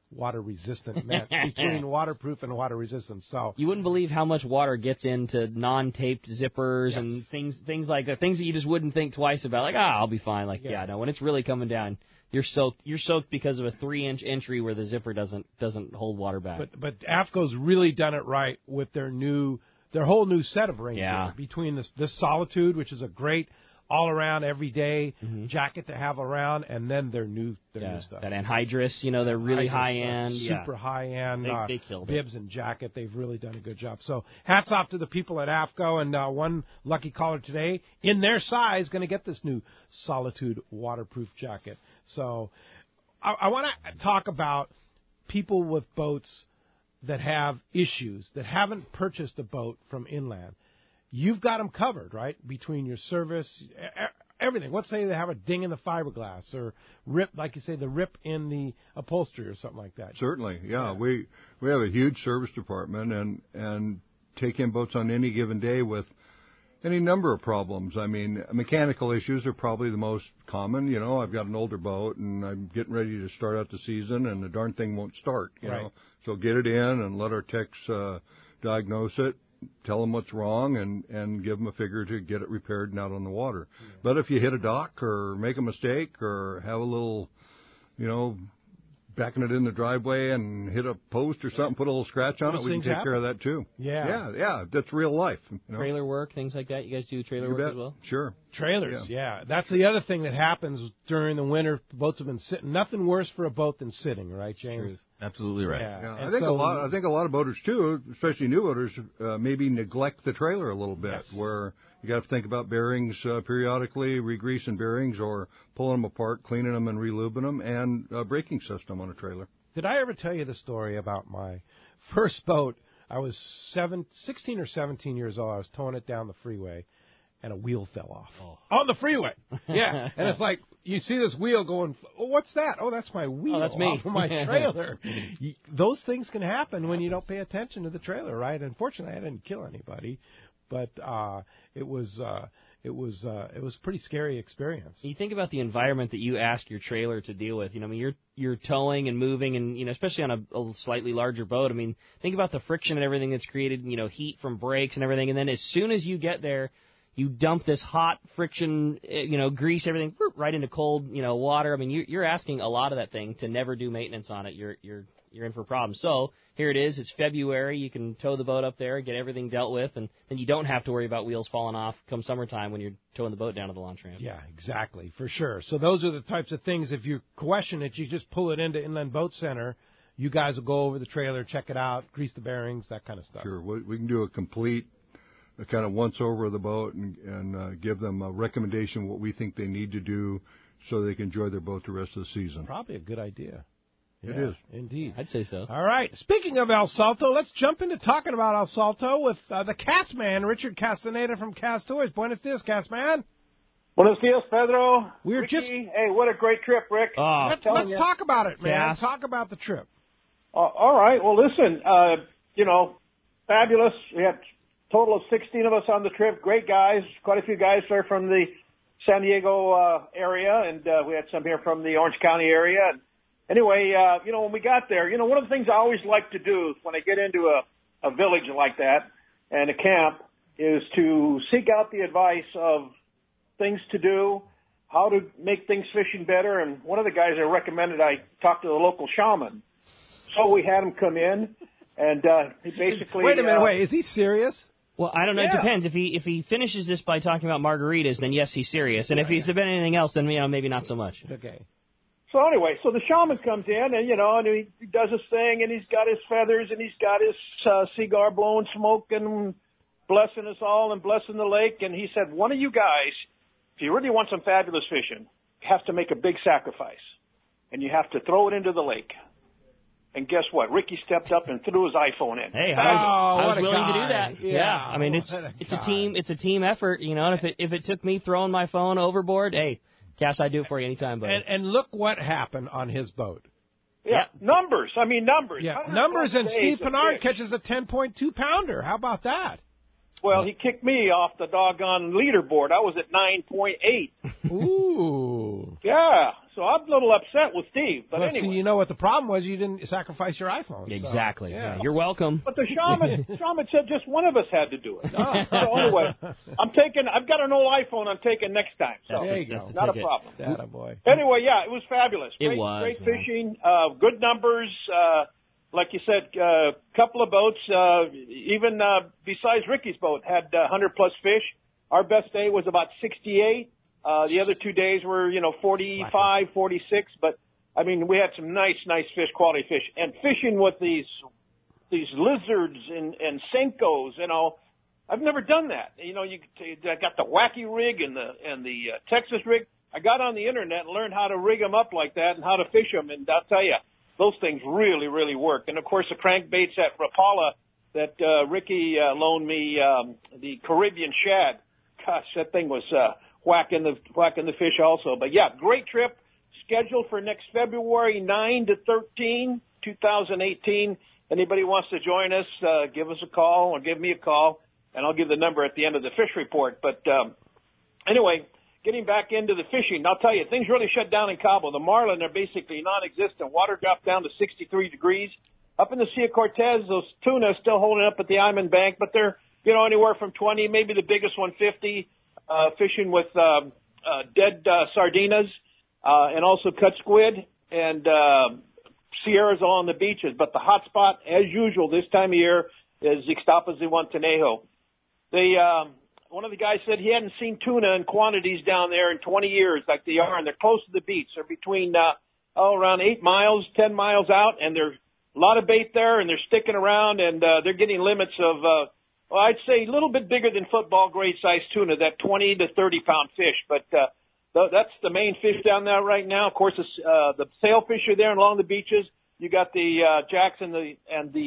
water resistant meant between waterproof and water resistant. So you wouldn't believe how much water gets into non-taped zippers and things like that, things that you just wouldn't think twice about. Like, I'll be fine. Like, no, when it's really coming down, you're soaked because of a 3-inch entry where the zipper doesn't hold water back. But AFCO's really done it right with their whole new set of rain gear, between this Solitude, which is a great all-around, everyday jacket to have around, and then their new stuff. That anhydrous, they're really high-end. Super high-end. They killed bibs and jacket. They've really done a good job. So hats off to the people at AFCO, and one lucky caller today, in their size, going to get this new Solitude waterproof jacket. So I want to talk about people with boats that have issues, that haven't purchased a boat from inland. You've got them covered, right? Between your service, everything. Let's say they have a ding in the fiberglass or rip, like you say, the rip in the upholstery or something like that. Certainly, yeah. We have a huge service department and take in boats on any given day with any number of problems. I mean, mechanical issues are probably the most common. I've got an older boat and I'm getting ready to start out the season and the darn thing won't start, you know. So get it in and let our techs diagnose it. Tell them what's wrong and give them a figure to get it repaired and out on the water. Yeah. But if you hit a dock or make a mistake or have a little, backing it in the driveway and hit a post or something, put a little scratch on it, we can take care of that too. Yeah, that's real life. Trailer work, things like that. You guys do trailer work as well? Sure. Trailers, yeah. That's the other thing that happens during the winter. Boats have been sitting. Nothing worse for a boat than sitting, right, James? True. Absolutely right. Yeah. I think a lot of boaters too, especially new boaters, maybe neglect the trailer a little bit. Where you got to think about bearings periodically, re-greasing bearings, or pulling them apart, cleaning them, and relubing them, and a braking system on a trailer. Did I ever tell you the story about my first boat? I was 16 or 17 years old. I was towing it down the freeway, and a wheel fell off on the freeway. Yeah, and it's like you see this wheel going. Oh, what's that? Oh, that's my wheel. Oh, that's me. Off of my trailer. Those things can happen when you don't pay attention to the trailer, right? Unfortunately, I didn't kill anybody, but it was a pretty scary experience. You think about the environment that you ask your trailer to deal with. You're towing and moving, and especially on a slightly larger boat. I mean, think about the friction and everything that's created. Heat from brakes and everything, and then as soon as you get there, you dump this hot friction, grease, everything right into cold, water. I mean, you're asking a lot of that thing to never do maintenance on it. You're in for problems. So here it is. It's February. You can tow the boat up there, get everything dealt with, and then you don't have to worry about wheels falling off come summertime when you're towing the boat down to the launch ramp. Yeah, exactly, for sure. So those are the types of things. If you question it, you just pull it into Inland Boat Center. You guys will go over the trailer, check it out, grease the bearings, that kind of stuff. Sure. We can do a complete kind of once over of the boat and give them a recommendation what we think they need to do so they can enjoy their boat the rest of the season. Probably a good idea. It is. Indeed. I'd say so. All right. Speaking of El Salto, let's jump into talking about El Salto with the Cast Man, Richard Castaneda from Cast Tours. Buenos dias, Cast Man. Buenos dias, Pedro. Ricky. Hey, what a great trip, Rick. Let's talk about it, man. Cass. Talk about the trip. All right. Well, listen, fabulous. We had total of 16 of us on the trip. Great guys. Quite a few guys are from the San Diego area, and we had some here from the Orange County area. And anyway, when we got there, one of the things I always like to do when I get into a village like that and a camp is to seek out the advice of things to do, how to make things fishing better. And one of the guys I recommended, I talked to the local shaman. So we had him come in, and he basically... Wait a minute, is he serious? Well, I don't know. Yeah. It depends. If he finishes this by talking about margaritas, then yes, he's serious. And if he's about anything else, then maybe not so much. Okay. So anyway, the shaman comes in, and and he does his thing, and he's got his feathers, and he's got his cigar blowing smoke, and blessing us all and blessing the lake. And he said, one of you guys, if you really want some fabulous fishing, you have to make a big sacrifice, and you have to throw it into the lake. And guess what? Ricky stepped up and threw his iPhone in. Hey, I was willing to do that. Yeah. I mean, it's a team effort, And if it took me throwing my phone overboard, hey, Cass, I'd do it for you anytime, buddy. And look what happened on his boat. Yeah, numbers. I mean, numbers. Yeah, numbers, and Steve Pennard catches a 10.2 pounder. How about that? Well, he kicked me off the doggone leaderboard. I was at 9.8. Ooh. Yeah, so I'm a little upset with Steve. But well, anyway. See, you know what the problem was? You didn't sacrifice your iPhone. Exactly. So, yeah. You're welcome. But the shaman said just one of us had to do it. So anyway, I've got an old iPhone I'm taking next time. So there you go. Not a problem. Attaboy. Anyway, yeah, it was fabulous. Great fishing, good numbers. Like you said, couple of boats, even besides Ricky's boat, had 100-plus fish. Our best day was about 68. The other 2 days were, 45, 46. But, I mean, we had some nice fish, quality fish. And fishing with these lizards and Senkos, I've never done that. I got the wacky rig and the Texas rig. I got on the Internet and learned how to rig them up like that and how to fish them. And I'll tell you, those things really, really work. And, of course, the crankbaits at Rapala that Ricky loaned me, the Caribbean shad. Gosh, that thing was whacking the fish also. But, yeah, great trip. Scheduled for next February 9 to 13, 2018. Anybody wants to join us, give us a call or give me a call, and I'll give the number at the end of the fish report. But anyway, getting back into the fishing, I'll tell you, things really shut down in Cabo. The marlin are basically non-existent. Water dropped down to 63 degrees. Up in the Sea of Cortez, those tuna are still holding up at the Iman Bank, but they're, anywhere from 20, maybe the biggest one, 50, fishing with dead sardinas and also cut squid. And Sierra's all on the beaches. But the hot spot, as usual, this time of year is Ixtapas de Guantanejo. One of the guys said he hadn't seen tuna in quantities down there in 20 years like they are, and they're close to the beach. They're between, around 8 miles, 10 miles out, and there's a lot of bait there, and they're sticking around, and they're getting limits of, I'd say a little bit bigger than football grade size tuna, that 20 to 30-pound fish. But that's the main fish down there right now. Of course, the sailfish are there along the beaches. You got the jacks and the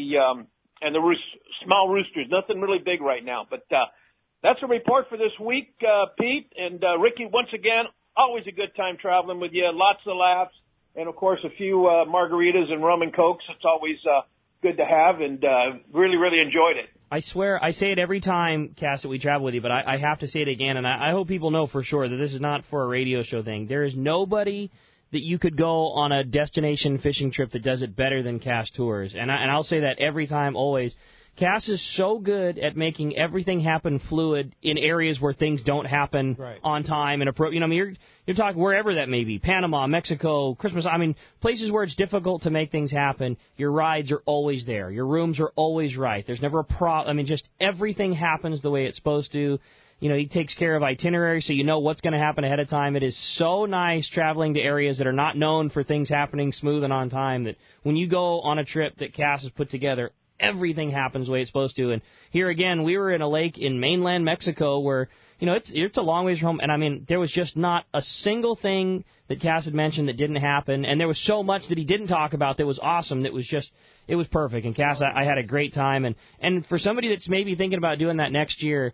small roosters. Nothing really big right now, but that's a report for this week, Pete and Ricky. Once again, always a good time traveling with you. Lots of laughs, and of course a few margaritas and rum and cokes. It's always good to have, and really, really enjoyed it. I swear, I say it every time, Cass, that we travel with you, but I have to say it again, and I hope people know for sure that this is not for a radio show thing. There is nobody that you could go on a destination fishing trip that does it better than Cass Tours, and I'll say that every time, always. Cass is so good at making everything happen fluid in areas where things don't happen on time and you're talking wherever that may be, Panama, Mexico, Christmas. I mean, places where it's difficult to make things happen. Your rides are always there. Your rooms are always right. There's never a problem. I mean, just everything happens the way it's supposed to. He takes care of itinerary, so you know what's going to happen ahead of time. It is so nice traveling to areas that are not known for things happening smooth and on time that when you go on a trip that Cass has put together, everything happens the way it's supposed to. And here again, we were in a lake in mainland Mexico where, it's a long ways from home. And, I mean, there was just not a single thing that Cass had mentioned that didn't happen. And there was so much that he didn't talk about that was awesome. That was just, it was perfect. And, Cass, I had a great time. And for somebody that's maybe thinking about doing that next year,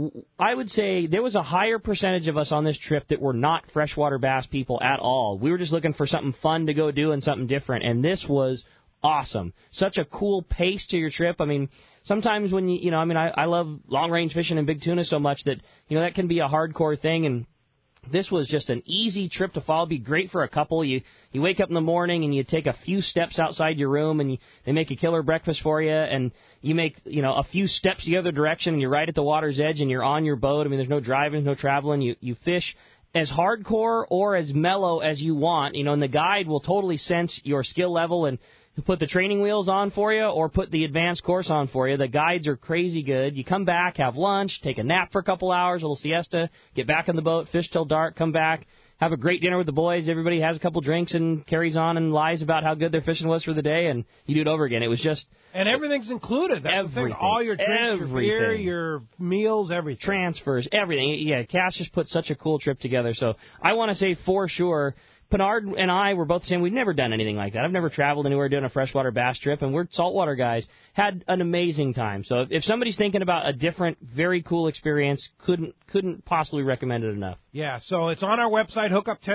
I would say there was a higher percentage of us on this trip that were not freshwater bass people at all. We were just looking for something fun to go do and something different. And this was awesome. Such a cool pace to your trip. I mean, sometimes when I love long-range fishing and big tuna so much that, that can be a hardcore thing, and this was just an easy trip to follow. Be great for a couple. You wake up in the morning and you take a few steps outside your room and they make a killer breakfast for you, and you make, a few steps the other direction and you're right at the water's edge and you're on your boat. I mean, there's no driving, no traveling. You fish as hardcore or as mellow as you want, and the guide will totally sense your skill level and put the training wheels on for you or put the advanced course on for you. The guides are crazy good. You come back, have lunch, take a nap for a couple hours, a little siesta, get back in the boat, fish till dark, come back, have a great dinner with the boys. Everybody has a couple drinks and carries on and lies about how good their fishing was for the day, and you do it over again. It was just... And everything's included. That's everything. The thing. All your drinks, your beer, your meals, everything. Transfers, everything. Yeah, Cass just put such a cool trip together. So I want to say for sure... Pinard and I were both saying we've never done anything like that. I've never traveled anywhere doing a freshwater bass trip, and we're saltwater guys. Had an amazing time. So if somebody's thinking about a different, very cool experience, couldn't possibly recommend it enough. Yeah, so it's on our website,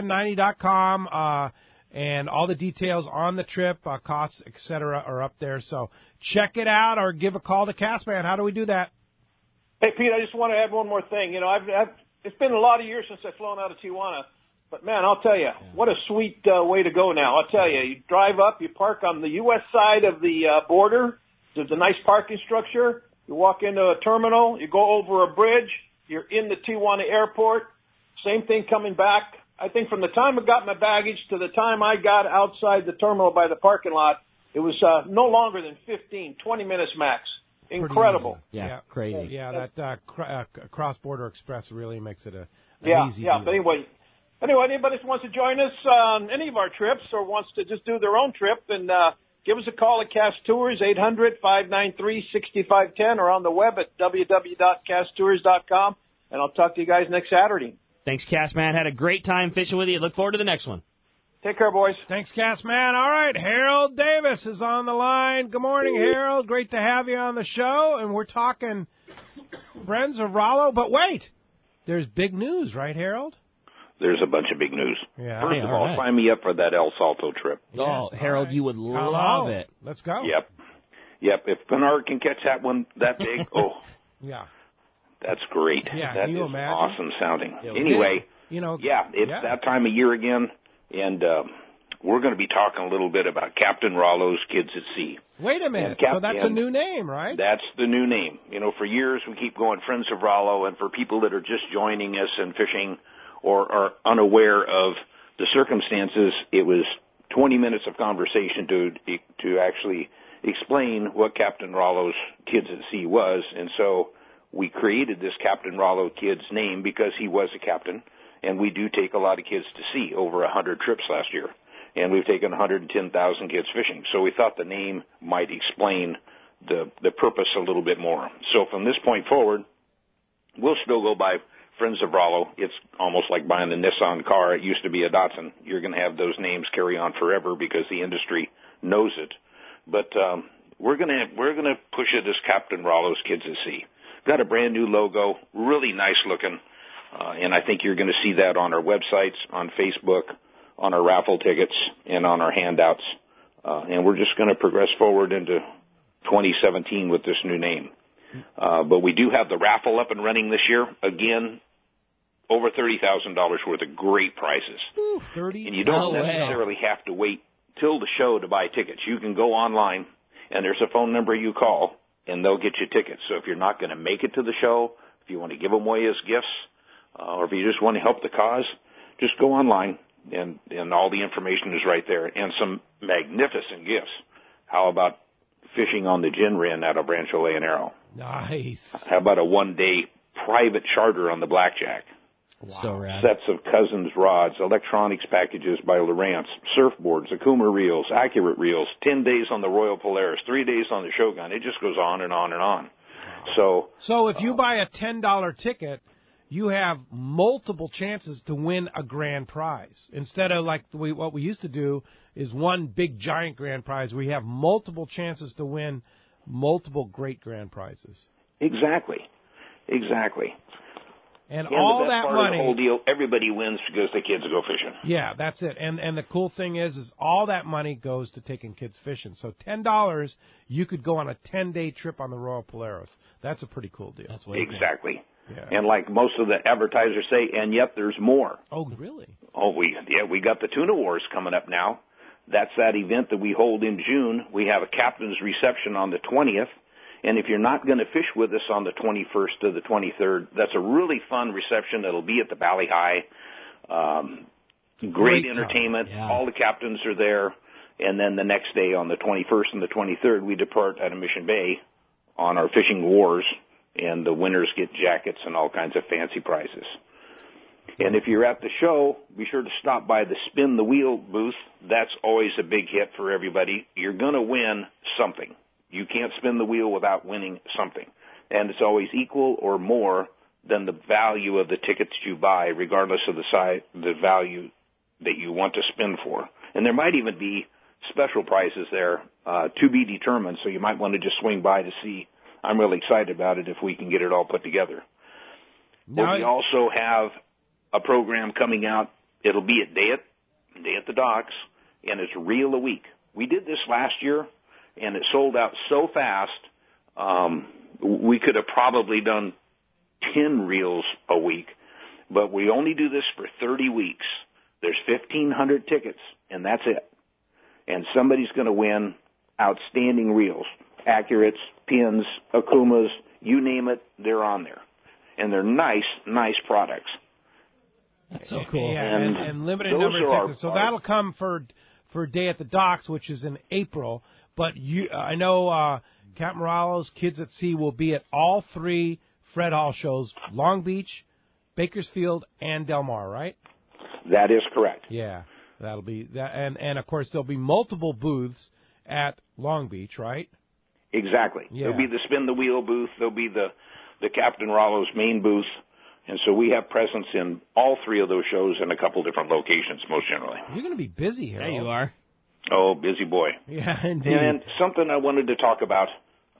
hookup1090.com, and all the details on the trip, costs, etc., are up there. So check it out or give a call to Cassman. How do we do that? Hey, Pete, I just want to add one more thing. It's been a lot of years since I've flown out of Tijuana. But, man, I'll tell you, what a sweet way to go now. I'll tell you, you drive up, you park on the U.S. side of the border. There's a nice parking structure. You walk into a terminal. You go over a bridge. You're in the Tijuana airport. Same thing coming back. I think from the time I got my baggage to the time I got outside the terminal by the parking lot, it was no longer than 15, 20 minutes max. Incredible. Yeah, crazy. Yeah, that cross-border express really makes it an easy Yeah, deal. but anyway, anybody that wants to join us on any of our trips or wants to just do their own trip, then give us a call at Cast Tours, 800-593-6510, or on the web at www.casttours.com, and I'll talk to you guys next Saturday. Thanks, Cass, man. Had a great time fishing with you. Look forward to the next one. Take care, boys. Thanks, Cass, man. All right, Harold Davis is on the line. Good morning, Harold. Great to have you on the show, and we're talking Friends of Rollo. But wait, there's big news, right, Harold? There's a bunch of big news. Yeah. First of all, sign me up for that El Salto trip. Oh, Harold, you would love it. Let's go. Yep. If Bernard can catch that one that big, yeah, that's great. Yeah, that can you is imagine? awesome sounding. Anyway, it's that time of year again, and we're going to be talking a little bit about Captain Rollo's Kids at Sea. Wait a minute. So that's a new name, right? That's the new name. For years we keep going Friends of Rollo, and for people that are just joining us and fishing or are unaware of the circumstances, it was 20 minutes of conversation to actually explain what Captain Rollo's Kids at Sea was. And so we created this Captain Rollo Kids name because he was a captain, and we do take a lot of kids to sea, over 100 trips last year. And we've taken 110,000 kids fishing. So we thought the name might explain the purpose a little bit more. So from this point forward, we'll still go by Friends of Rollo. It's almost like buying a Nissan car. It used to be a Datsun. You're going to have those names carry on forever because the industry knows it. But we're going to push it as Captain Rollo's Kids at Sea. Got a brand new logo, really nice looking, and I think you're going to see that on our websites, on Facebook, on our raffle tickets, and on our handouts. And we're just going to progress forward into 2017 with this new name. But we do have the raffle up and running this year. Again, over $30,000 worth of great prizes. Ooh, 30? And you don't necessarily have to wait till the show to buy tickets. You can go online, and there's a phone number you call, and they'll get you tickets. So if you're not going to make it to the show, if you want to give them away as gifts, or if you just want to help the cause, just go online, and all the information is right there, and some magnificent gifts. How about fishing on the Gin Wren out of Rancho Leonero? Nice. How about a one-day private charter on the Blackjack? Wow. So rad. Sets of Cousins rods, electronics packages by Lowrance, surfboards, Akuma reels, Accurate reels, 10 days on the Royal Polaris, 3 days on the Shogun. It just goes on and on and on. Wow. So if you buy a $10 ticket, you have multiple chances to win a grand prize. Instead of like what we used to do is one big giant grand prize. We have multiple chances to win multiple great grand prizes. Exactly. And all that part money, of the whole deal, everybody wins because the kids go fishing. Yeah, that's it. And the cool thing is all that money goes to taking kids fishing. So $10, you could go on a 10-day trip on the Royal Polaris. That's a pretty cool deal. That's way exactly. Cool. Yeah. And like most of the advertisers say, and yet there's more. Oh, really? Oh, we got the Tuna Wars coming up now. That's that event that we hold in June. We have a captain's reception on the 20th. And if you're not going to fish with us on the 21st to the 23rd, that's a really fun reception. It'll be at the Valley High. Great entertainment. Yeah. All the captains are there. And then the next day on the 21st and the 23rd, we depart out of Mission Bay on our fishing wars. And the winners get jackets and all kinds of fancy prizes. And if you're at the show, be sure to stop by the Spin the Wheel booth. That's always a big hit for everybody. You're going to win something. You can't spin the wheel without winning something. And it's always equal or more than the value of the tickets you buy, regardless of the value that you want to spin for. And there might even be special prizes there to be determined, so you might want to just swing by to see. I'm really excited about it if we can get it all put together. Well, we also have a program coming out. It'll be at Day at the Docks, and it's Reel a Week. We did this last year, and it sold out so fast, we could have probably done 10 reels a week, but we only do this for 30 weeks. There's 1,500 tickets, and that's it. And somebody's going to win outstanding reels, Accurates, Pins, Akumas, you name it, they're on there. And they're nice products. That's so cool. Yeah, and limited number of tickets. So that'll come for Day at the Docks, which is in April. But I know Captain Rallo's Kids at Sea will be at all 3 Fred Hall shows, Long Beach, Bakersfield, and Del Mar, right? That is correct. Yeah, that'll be that. And of course, there'll be multiple booths at Long Beach, right? Exactly. Yeah. There'll be the Spin the Wheel booth. There'll be the Captain Rallo's main booth. And so we have presence in all 3 of those shows in a couple different locations, most generally. You're going to be busy here. Yeah, you are. Oh, busy boy. Yeah, indeed. And something I wanted to talk about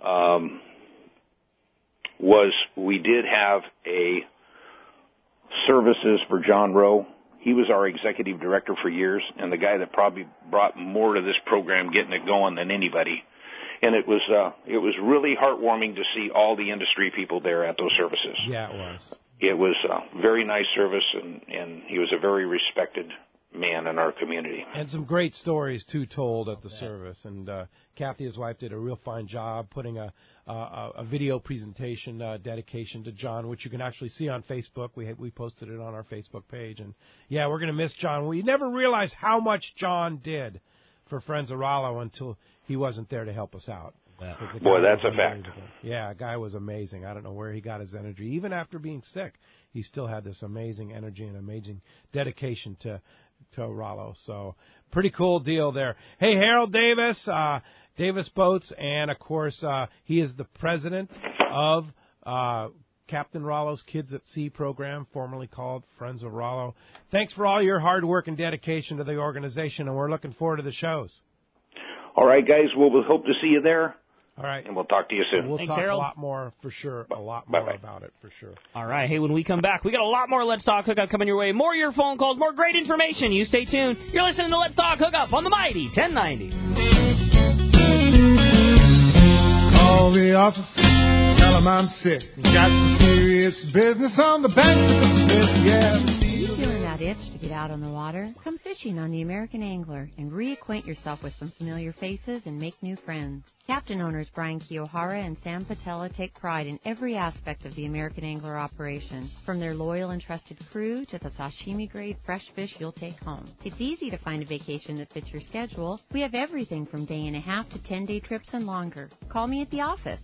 was we did have a services for John Rowe. He was our executive director for years, and the guy that probably brought more to this program getting it going than anybody. And it was really heartwarming to see all the industry people there at those services. Yeah, it was. It was a very nice service, and he was a very respected man in our community. And some great stories, too, told at the service. And Kathy, his wife, did a real fine job putting a video presentation dedication to John, which you can actually see on Facebook. We posted it on our Facebook page. And, yeah, we're going to miss John. We never realized how much John did for Friends of Rollo until he wasn't there to help us out. Boy, that's a fact. Yeah, guy was amazing. I don't know where he got his energy. Even after being sick, he still had this amazing energy and amazing dedication to Rollo. So pretty cool deal there. Hey, Harold Davis, Davis Boats, and, of course, he is the president of Captain Rollo's Kids at Sea program, formerly called Friends of Rollo. Thanks for all your hard work and dedication to the organization, and we're looking forward to the shows. All right, guys. Well, we'll hope to see you there. All right. And we'll talk to you soon. We'll Thanks, talk Harold. a lot more for sure. A lot more about it for sure. All right. Hey, when we come back, we got a lot more Let's Talk Hookup coming your way. More of your phone calls, more great information. You stay tuned. You're listening to Let's Talk Hookup on the Mighty 1090. Call the office, tell them I'm sick. Got some serious business on the banks of the Smith, yeah. Are you feeling that itch to get out on the water? Come fishing on the American Angler and reacquaint yourself with some familiar faces and make new friends. Captain owners Brian Kiyohara and Sam Patella take pride in every aspect of the American Angler operation, from their loyal and trusted crew to the sashimi-grade fresh fish you'll take home. It's easy to find a vacation that fits your schedule. We have everything from day-and-a-half to 10-day trips and longer. Call me at the office,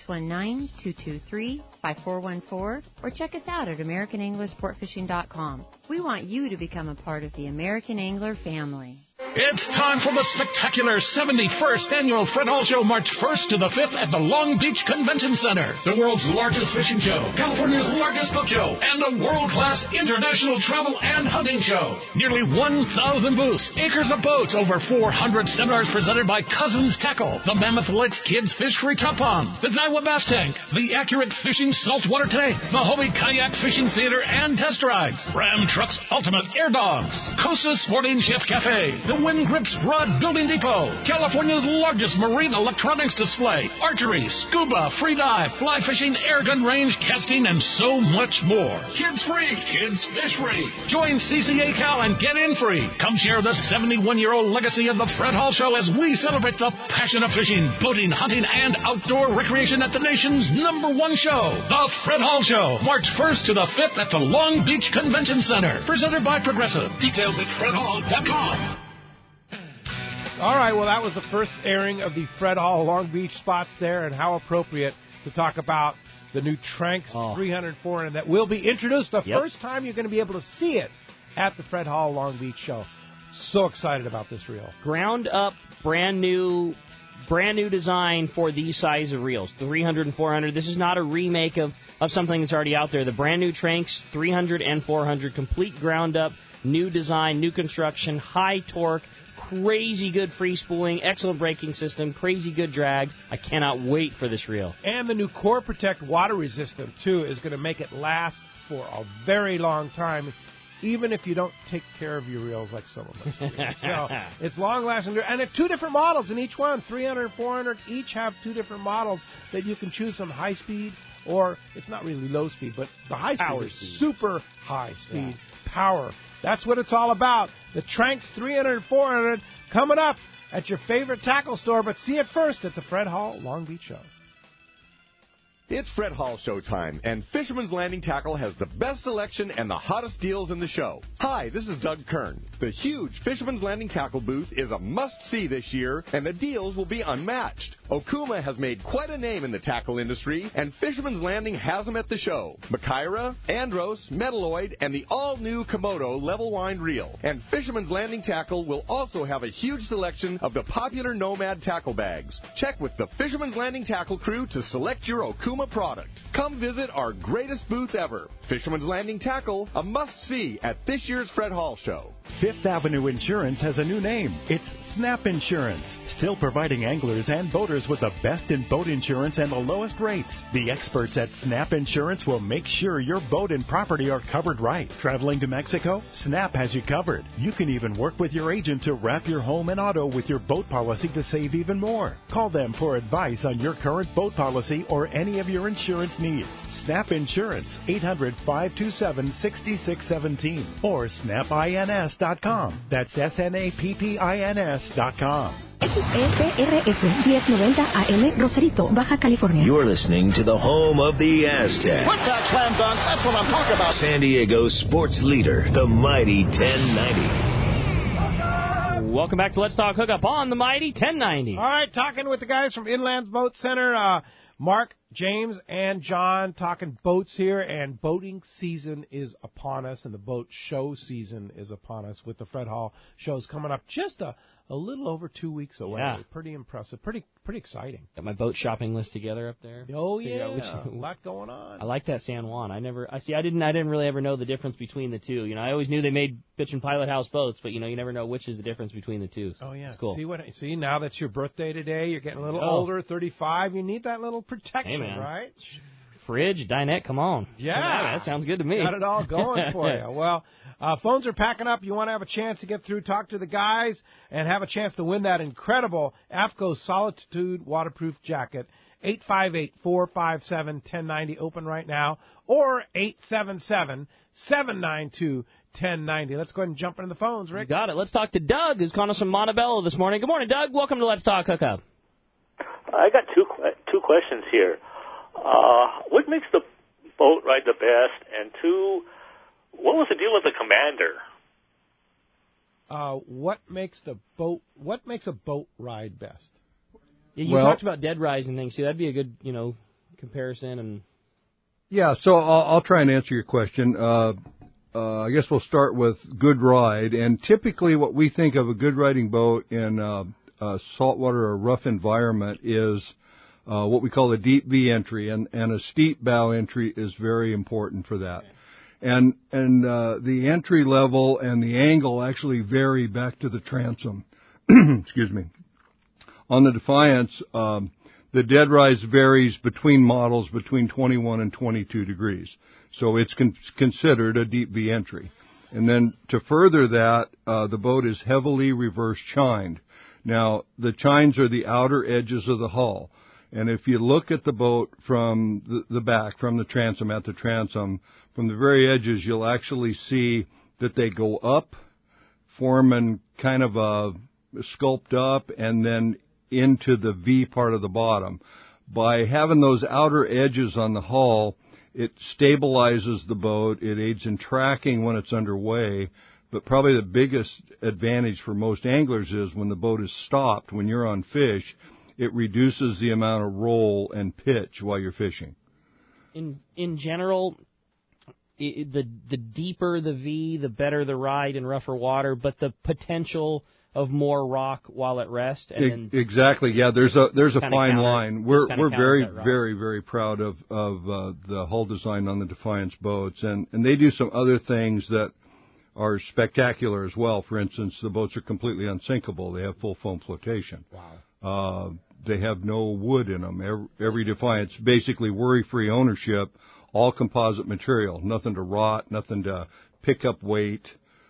619-223-5414, or check us out at AmericanAnglerSportFishing.com. We want you to become a part of the American Angler family. It's time for the spectacular 71st Annual Fred Hall Show, March 1st to the 5th at the Long Beach Convention Center. The world's largest fishing show, California's largest boat show, and a world-class international travel and hunting show. Nearly 1,000 booths, acres of boats, over 400 seminars presented by Cousins Tackle, the Mammoth Lakes Kids Fish Free Top Pond, the Daiwa Bass Tank, the Accurate Fishing Saltwater Tank, the Hobie Kayak Fishing Theater and Test Rides, Ram Trucks Ultimate Air Dogs, Costa Sporting Chef Cafe, the Wind Grips Broad Building Depot, California's largest marine electronics display, archery, scuba, free dive, fly fishing, air gun range, casting, and so much more. Kids free, kids fish free. Join CCA Cal and get in free. Come share the 71-year-old legacy of the Fred Hall Show as we celebrate the passion of fishing, boating, hunting, and outdoor recreation at the nation's #1 show, the Fred Hall Show, March 1st to the 5th at the Long Beach Convention Center. Presented by Progressive. Details at fredhall.com. All right, well, that was the first airing of the Fred Hall Long Beach spots there, and how appropriate to talk about the new Tranx 304, and that will be introduced the first time you're going to be able to see it at the Fred Hall Long Beach show. So excited about this reel. Ground up, brand new design for these size of reels, 300 and 400. This is not a remake of something that's already out there. The brand new Tranx 300 and 400, complete ground up, new design, new construction, high torque, crazy good free spooling, excellent braking system, crazy good drag. I cannot wait for this reel. And the new Core Protect water resistant, too, is going to make it last for a very long time. even if you don't take care of your reels like some of us do. So it's long-lasting. And there are 2 different models in each one, 300, 400, each have 2 different models that you can choose from, high speed, or it's not really low speed, but the high speed is super high speed power. That's what it's all about. The Tranx 300 and 400 coming up at your favorite tackle store, but see it first at the Fred Hall Long Beach Show. It's Fred Hall show time, and Fisherman's Landing Tackle has the best selection and the hottest deals in the show. Hi, this is Doug Kern. The huge Fisherman's Landing Tackle booth is a must-see this year, and the deals will be unmatched. Okuma has made quite a name in the tackle industry, and Fisherman's Landing has them at the show. Makaira, Andros, Metalloid, and the all-new Komodo level wind reel. And Fisherman's Landing Tackle will also have a huge selection of the popular Nomad tackle bags. Check with the Fisherman's Landing Tackle crew to select your Okuma product. Come visit our greatest booth ever. Fisherman's Landing Tackle, a must-see at this year's Fred Hall show. Fifth Avenue Insurance has a new name. It's Snap Insurance, still providing anglers and boaters with the best in boat insurance and the lowest rates. The experts at Snap Insurance will make sure your boat and property are covered right. Traveling to Mexico? Snap has you covered. You can even work with your agent to wrap your home and auto with your boat policy to save even more. Call them for advice on your current boat policy or any of your insurance needs. Snap Insurance, 800-527-6617 or snapins.com. That's SNAPPINS.com. XEPRF 1090 AM, Rosarito, Baja California. You're listening to the home of the Aztecs. What's that slam dunk? That's what I'm talking about. San Diego's sports leader, the Mighty 1090. Welcome back to Let's Talk Hookup on the Mighty 1090. All right, talking with the guys from Inlands Boat Center, Mark, James, and John, talking boats here, and boating season is upon us, and the boat show season is upon us with the Fred Hall shows coming up just a little over 2 weeks away. Yeah. Pretty impressive. Pretty exciting. Got my boat shopping list together up there. Oh, yeah. A lot going on. I like that San Juan. I didn't really ever know the difference between the two. You know, I always knew they made bitch and pilot house boats, but you know, you never know which is the difference between the two. So oh, yeah. It's cool. See, now that's your birthday today, you're getting a little older, 35, you need that little protection, hey, man. right? Fridge, dinette, come on. Yeah. That sounds good to me. Got it all going for you. Well, phones are packing up. You want to have a chance to get through, talk to the guys, and have a chance to win that incredible AFCO Solitude waterproof jacket. 858-457-1090, open right now, or 877-792-1090. Let's go ahead and jump into the phones, Rick. You got it. Let's talk to Doug, who's calling us from Montebello this morning. Good morning, Doug. Welcome to Let's Talk Hookup. I got two questions here. What makes the boat ride the best? And two, what was the deal with the Commander? What makes a boat ride best? Yeah, you talked about dead rise and things too. That'd be a good, comparison. And yeah, so I'll try and answer your question. I guess we'll start with good ride, and typically what we think of a good riding boat in a saltwater or rough environment is what we call a deep V entry, and a steep bow entry is very important for that. And the entry level and the angle actually vary back to the transom. Excuse me. On the Defiance, the dead rise varies between models between 21 and 22 degrees. So it's considered a deep V entry. And then to further that, the boat is heavily reverse chined. Now, the chines are the outer edges of the hull. And if you look at the boat from the back, from the transom, at the transom, from the very edges, you'll actually see that they go up, forming kind of a sculpt up, and then into the V part of the bottom. By having those outer edges on the hull, it stabilizes the boat. It aids in tracking when it's underway. But probably the biggest advantage for most anglers is when the boat is stopped, when you're on fish, it reduces the amount of roll and pitch while you're fishing. In general, the deeper the V, the better the ride in rougher water, but the potential of more rock while at rest. And exactly, yeah. There's a fine line. We're very, very, very proud of the hull design on the Defiance boats, and they do some other things that are spectacular as well. For instance, the boats are completely unsinkable. They have full foam flotation. Wow. They have no wood in them. Every Defiance, basically worry-free ownership, all composite material, nothing to rot, nothing to pickup weight,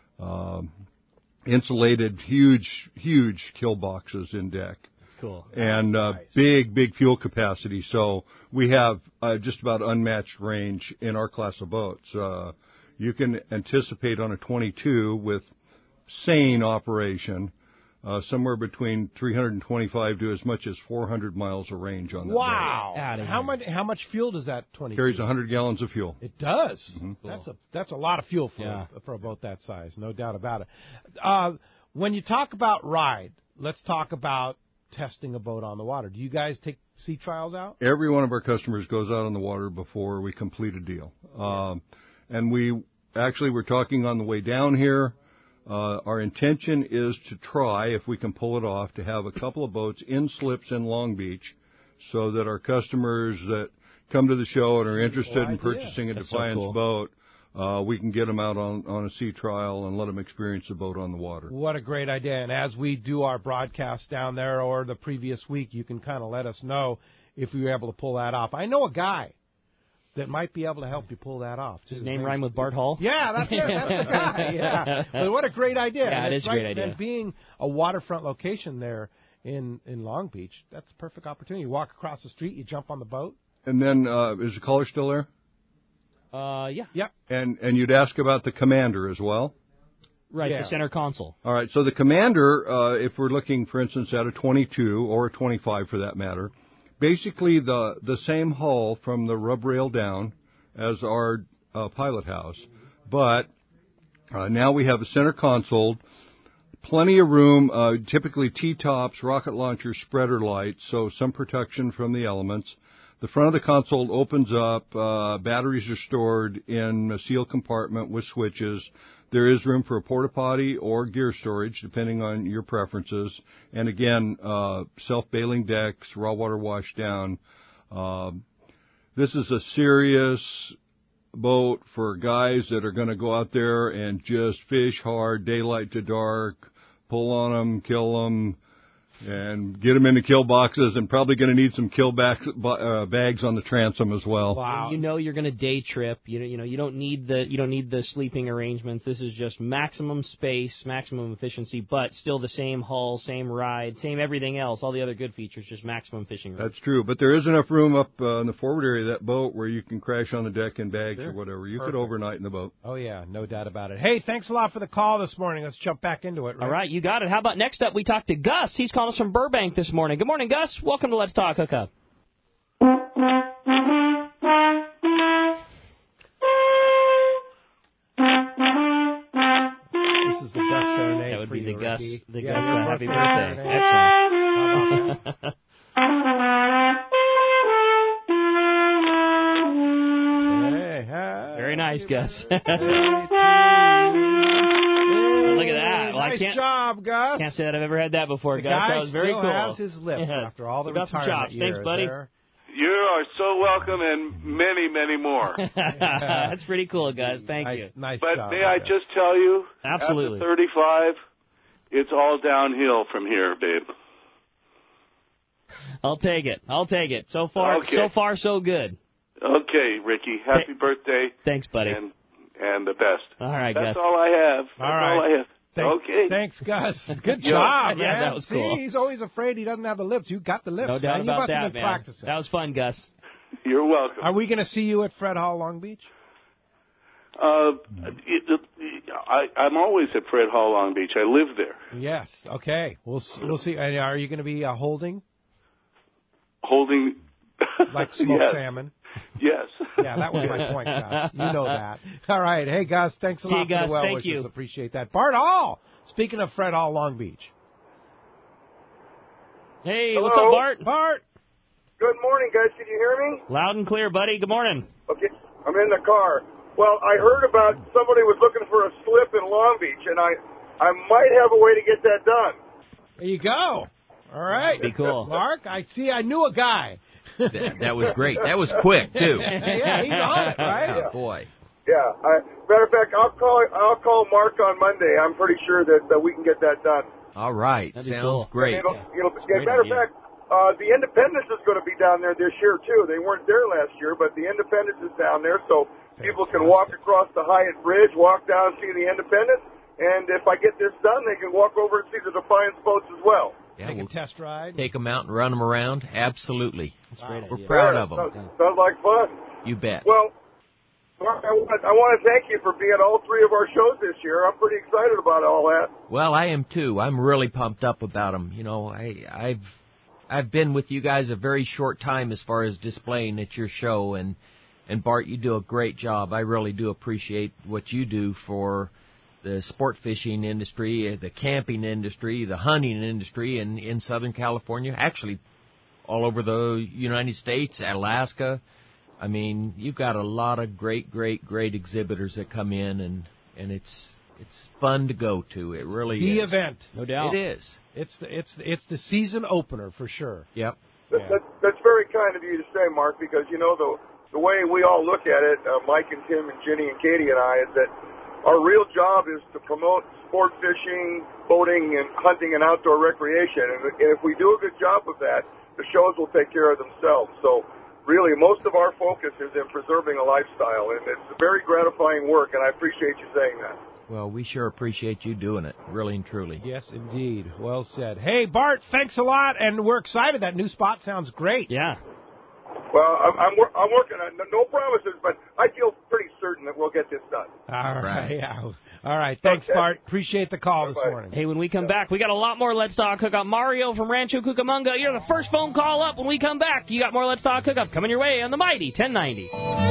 insulated, huge kill boxes in deck. That's cool. And nice. big fuel capacity. So we have just about unmatched range in our class of boats. You can anticipate on a 22 with sane operation somewhere between 325 to as much as 400 miles of range on that boat. Wow! How much fuel does that 22? Carries 100 gallons of fuel. It does. Mm-hmm. Cool. That's a lot of fuel for a boat that size, no doubt about it. When you talk about ride, let's talk about testing a boat on the water. Do you guys take sea trials out? Every one of our customers goes out on the water before we complete a deal. And we're talking on the way down here. Our intention is to try, if we can pull it off, to have a couple of boats in slips in Long Beach so that our customers that come to the show and are interested in purchasing a Defiance boat, we can get them out on a sea trial and let them experience the boat on the water. What a great idea. And as we do our broadcast down there or the previous week, you can kind of let us know if we were able to pull that off. I know a guy that might be able to help you pull that off. His name rhyme with Bart Hall? Yeah, that's it. That's the guy. Yeah. But what a great idea. Yeah, it is a great idea. And being a waterfront location there in Long Beach, that's a perfect opportunity. You walk across the street, you jump on the boat. And then, is the caller still there? Yeah. Yep. And you'd ask about the Commander as well? Right, the center console. All right, so the Commander, if we're looking, for instance, at a 22 or a 25 for that matter, basically the same hull from the rub rail down as our pilot house, but now we have a center console, plenty of room, typically T-tops, rocket launcher, spreader lights, so some protection from the elements. The front of the console opens up, batteries are stored in a sealed compartment with switches. There is room for a porta potty or gear storage, depending on your preferences. And again, self-bailing decks, raw water wash down. This is a serious boat for guys that are going to go out there and just fish hard, daylight to dark, pull on them, kill them, and get them into kill boxes, and probably going to need some kill bags on the transom as well. Wow! You know you're going to day trip. You don't need the sleeping arrangements. This is just maximum space, maximum efficiency, but still the same hull, same ride, same everything else. All the other good features, just maximum fishing room. That's true, but there is enough room up in the forward area of that boat where you can crash on the deck in bags or whatever. You could overnight in the boat. Oh yeah, no doubt about it. Hey, thanks a lot for the call this morning. Let's jump back into it. Right? All right, you got it. How about next up? We talked to Gus. He's calling us from Burbank this morning. Good morning, Gus. Welcome to Let's Talk Hookup. This is the Gus serenade. That would be you, the Gus. Ricky. The Gus. Happy birthday. Excellent. Very nice, Gus. Look at that. Well, nice job, Gus. Can't say that I've ever had that before, Gus. That was very cool. He has his lips after all the retirement years. Thanks, buddy. You are so welcome, and many, many more. That's pretty cool, guys. Thank you. Nice but job. May I just tell you, absolutely, after 35, it's all downhill from here, babe. I'll take it. So far, so good. Okay, Ricky. Happy birthday. Thanks, buddy. And the best. All right, That's Gus. all I have. All right. Okay. Thanks, Gus. Good job, man. Yeah, that was cool. See, he's always afraid he doesn't have the lips. You got the lips. No doubt man. about you must that, have been man. practicing. That was fun, Gus. You're welcome. Are we going to see you at Fred Hall, Long Beach? I'm always at Fred Hall, Long Beach. I live there. Yes. Okay. We'll see. And are you going to be holding? Holding. Like smoked salmon? Yes. Yeah, that was my point, Gus. You know that. All right. Hey, Gus, thanks a lot for Gus. the well Thank wishes. you. Appreciate that. Bart Hall. Speaking of Fred Hall, Long Beach. Hey, Hello. what's up, Bart? Bart. Good morning, guys. Can you hear me? Loud and clear, buddy. Good morning. Okay. I'm in the car. Well, I heard about somebody was looking for a slip in Long Beach, and I might have a way to get that done. There you go. All right. Be cool. Mark, I knew a guy. That was great. That was quick, too. Yeah, he's on it, right? Oh, boy. Yeah. Matter of fact, I'll call Mark on Monday. I'm pretty sure that we can get that done. All right. That'd be Sounds cool. great. Matter of fact, the Independence is going to be down there this year, too. They weren't there last year, but the Independence is down there, so People can walk across the Hyatt Bridge, walk down, see the Independence, and if I get this done, they can walk over and see the Defiance boats as well. Yeah, Take a test ride. Take them out and run them around. Absolutely. Wow. We're proud of them. Sounds like fun. You bet. Well, Mark, I want to thank you for being at all three of our shows this year. I'm pretty excited about all that. Well, I am too. I'm really pumped up about them. You know, I've been with you guys a very short time as far as displaying at your show, and Bart, you do a great job. I really do appreciate what you do for the sport fishing industry, the camping industry, the hunting industry in Southern California, actually all over the United States, Alaska. I mean, you've got a lot of great exhibitors that come in, and it's fun to go to. It really the is. event, no doubt. It is. It's the season opener for sure. Yep. That's very kind of you to say, Mark, because the way we all look at it, Mike and Tim and Ginny and Katie and I, is that our real job is to promote sport fishing, boating, and hunting and outdoor recreation. And if we do a good job of that, the shows will take care of themselves. So really, most of our focus is in preserving a lifestyle, and it's very gratifying work, and I appreciate you saying that. Well, we sure appreciate you doing it, really and truly. Yes, indeed. Well said. Hey, Bart, thanks a lot, and we're excited. That new spot sounds great. Yeah. Well, I'm working on no promises, but I feel pretty certain that we'll get this done. All right. Yeah. All right. Thanks, Bart. Appreciate the call this morning. Hey, when we come back, we got a lot more Let's Talk Hookup. Mario from Rancho Cucamonga, you're the first phone call up. When we come back, you got more Let's Talk Hookup coming your way on the Mighty 1090.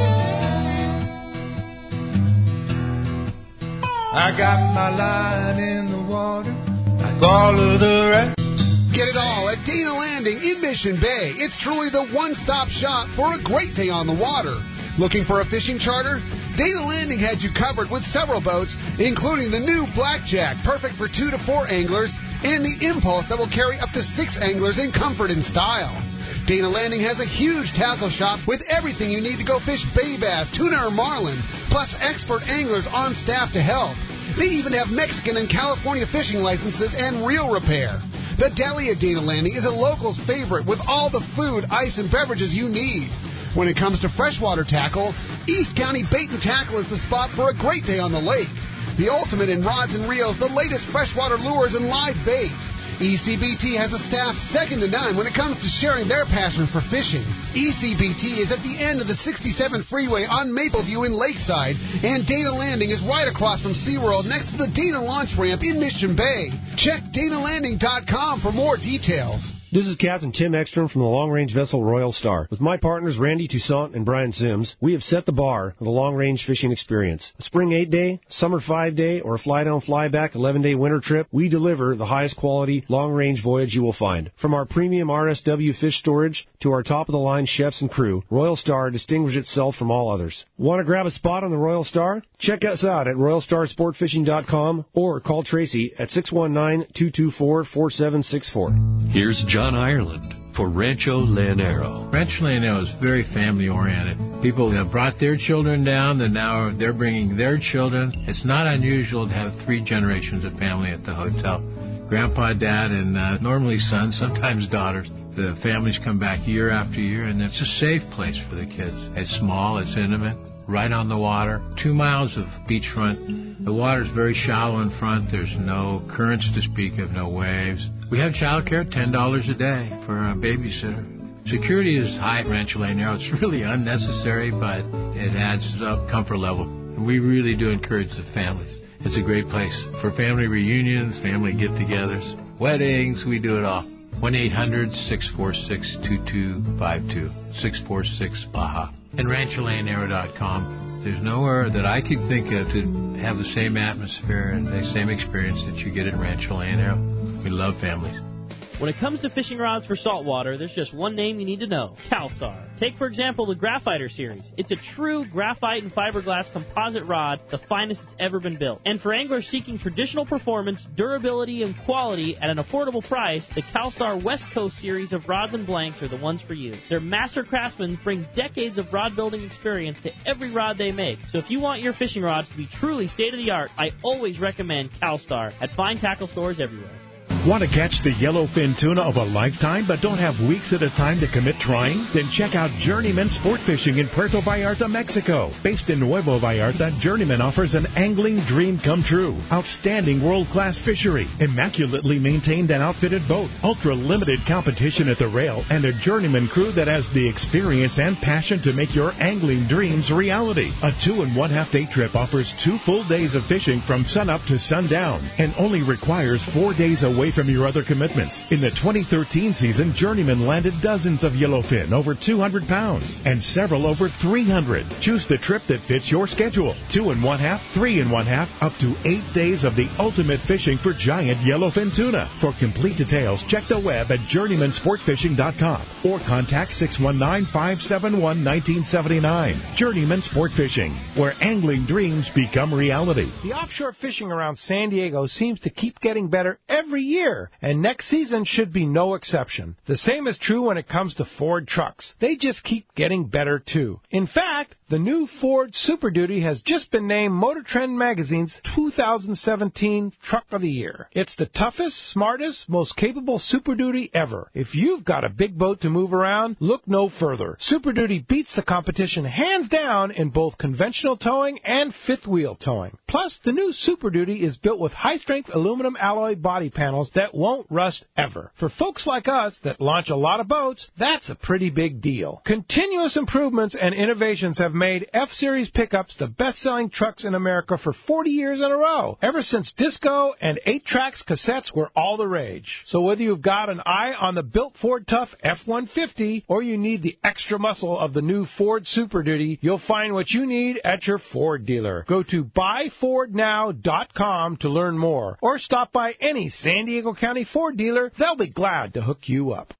I got my line in the water, like all of the rest. Get it all at Dana Landing in Mission Bay. It's truly the one-stop shop for a great day on the water. Looking for a fishing charter? Dana Landing had you covered with several boats, including the new Blackjack, perfect for 2 to 4 anglers, and the Impulse that will carry up to 6 anglers in comfort and style. Dana Landing has a huge tackle shop with everything you need to go fish bay bass, tuna, or marlin, plus expert anglers on staff to help. They even have Mexican and California fishing licenses and reel repair. The deli at Dana Landing is a local's favorite with all the food, ice, and beverages you need. When it comes to freshwater tackle, East County Bait and Tackle is the spot for a great day on the lake. The ultimate in rods and reels, the latest freshwater lures, and live bait. ECBT has a staff second to none when it comes to sharing their passion for fishing. ECBT is at the end of the 67 freeway on Mapleview in Lakeside, and Dana Landing is right across from SeaWorld next to the Dana Launch Ramp in Mission Bay. Check DanaLanding.com for more details. This is Captain Tim Ekstrom from the long-range vessel Royal Star. With my partners Randy Toussaint and Brian Sims, we have set the bar for the long-range fishing experience. A spring 8-day, summer 5-day, or a fly-down, fly-back 11-day winter trip, we deliver the highest quality long-range voyage you will find. From our premium RSW fish storage to our top-of-the-line chefs and crew, Royal Star distinguishes itself from all others. Want to grab a spot on the Royal Star? Check us out at RoyalStarSportFishing.com or call Tracy at 619-224-4764. Here's John Ireland for Rancho Leonero. Rancho Leonero is very family-oriented. People have brought their children down, and now they're bringing their children. It's not unusual to have 3 generations of family at the hotel. Grandpa, Dad, and normally sons, sometimes daughters. The families come back year after year, and it's a safe place for the kids. It's small, it's intimate, right on the water, 2 miles of beachfront. The water's very shallow in front. There's no currents to speak of, no waves. We have childcare, $10 a day for a babysitter. Security is high at Rancho Leonero. It's really unnecessary, but it adds up comfort level. And we really do encourage the families. It's a great place for family reunions, family get-togethers, weddings. We do it all. 1-800-646-2252, 646-BAJA. And RanchoLeonero.com. There's nowhere that I could think of to have the same atmosphere and the same experience that you get at Rancho Leonero. We love families. When it comes to fishing rods for saltwater, there's just one name you need to know, CalStar. Take, for example, the Graphiter series. It's a true graphite and fiberglass composite rod, the finest it's ever been built. And for anglers seeking traditional performance, durability, and quality at an affordable price, the CalStar West Coast series of rods and blanks are the ones for you. Their master craftsmen bring decades of rod building experience to every rod they make. So if you want your fishing rods to be truly state-of-the-art, I always recommend CalStar at fine tackle stores everywhere. Want to catch the yellowfin tuna of a lifetime but don't have weeks at a time to commit trying? Then check out Journeyman Sport Fishing in Puerto Vallarta, Mexico. Based in Nuevo Vallarta, Journeyman offers an angling dream come true. Outstanding world-class fishery, immaculately maintained and outfitted boat, ultra-limited competition at the rail, and a Journeyman crew that has the experience and passion to make your angling dreams reality. A 2.5 day trip offers 2 full days of fishing from sunup to sundown and only requires 4 days away from your other commitments. In the 2013 season, Journeyman landed dozens of yellowfin over 200 pounds and several over 300. Choose the trip that fits your schedule. 2.5, 3.5, up to 8 days of the ultimate fishing for giant yellowfin tuna. For complete details, check the web at journeymansportfishing.com or contact 619-571-1979. Journeyman Sport Fishing, where angling dreams become reality. The offshore fishing around San Diego seems to keep getting better every year, and next season should be no exception. The same is true when it comes to Ford trucks. They just keep getting better, too. In fact, the new Ford Super Duty has just been named Motor Trend Magazine's 2017 Truck of the Year. It's the toughest, smartest, most capable Super Duty ever. If you've got a big boat to move around, look no further. Super Duty beats the competition hands down in both conventional towing and fifth wheel towing. Plus, the new Super Duty is built with high-strength aluminum alloy body panels that won't rust ever. For folks like us that launch a lot of boats, that's a pretty big deal. Continuous improvements and innovations have made F-Series pickups the best-selling trucks in America for 40 years in a row, ever since disco and 8-tracks cassettes were all the rage. So whether you've got an eye on the built Ford Tough F-150 or you need the extra muscle of the new Ford Super Duty, you'll find what you need at your Ford dealer. Go to buyfordnow.com to learn more, or stop by any San Diego County Ford dealer. They'll be glad to hook you up.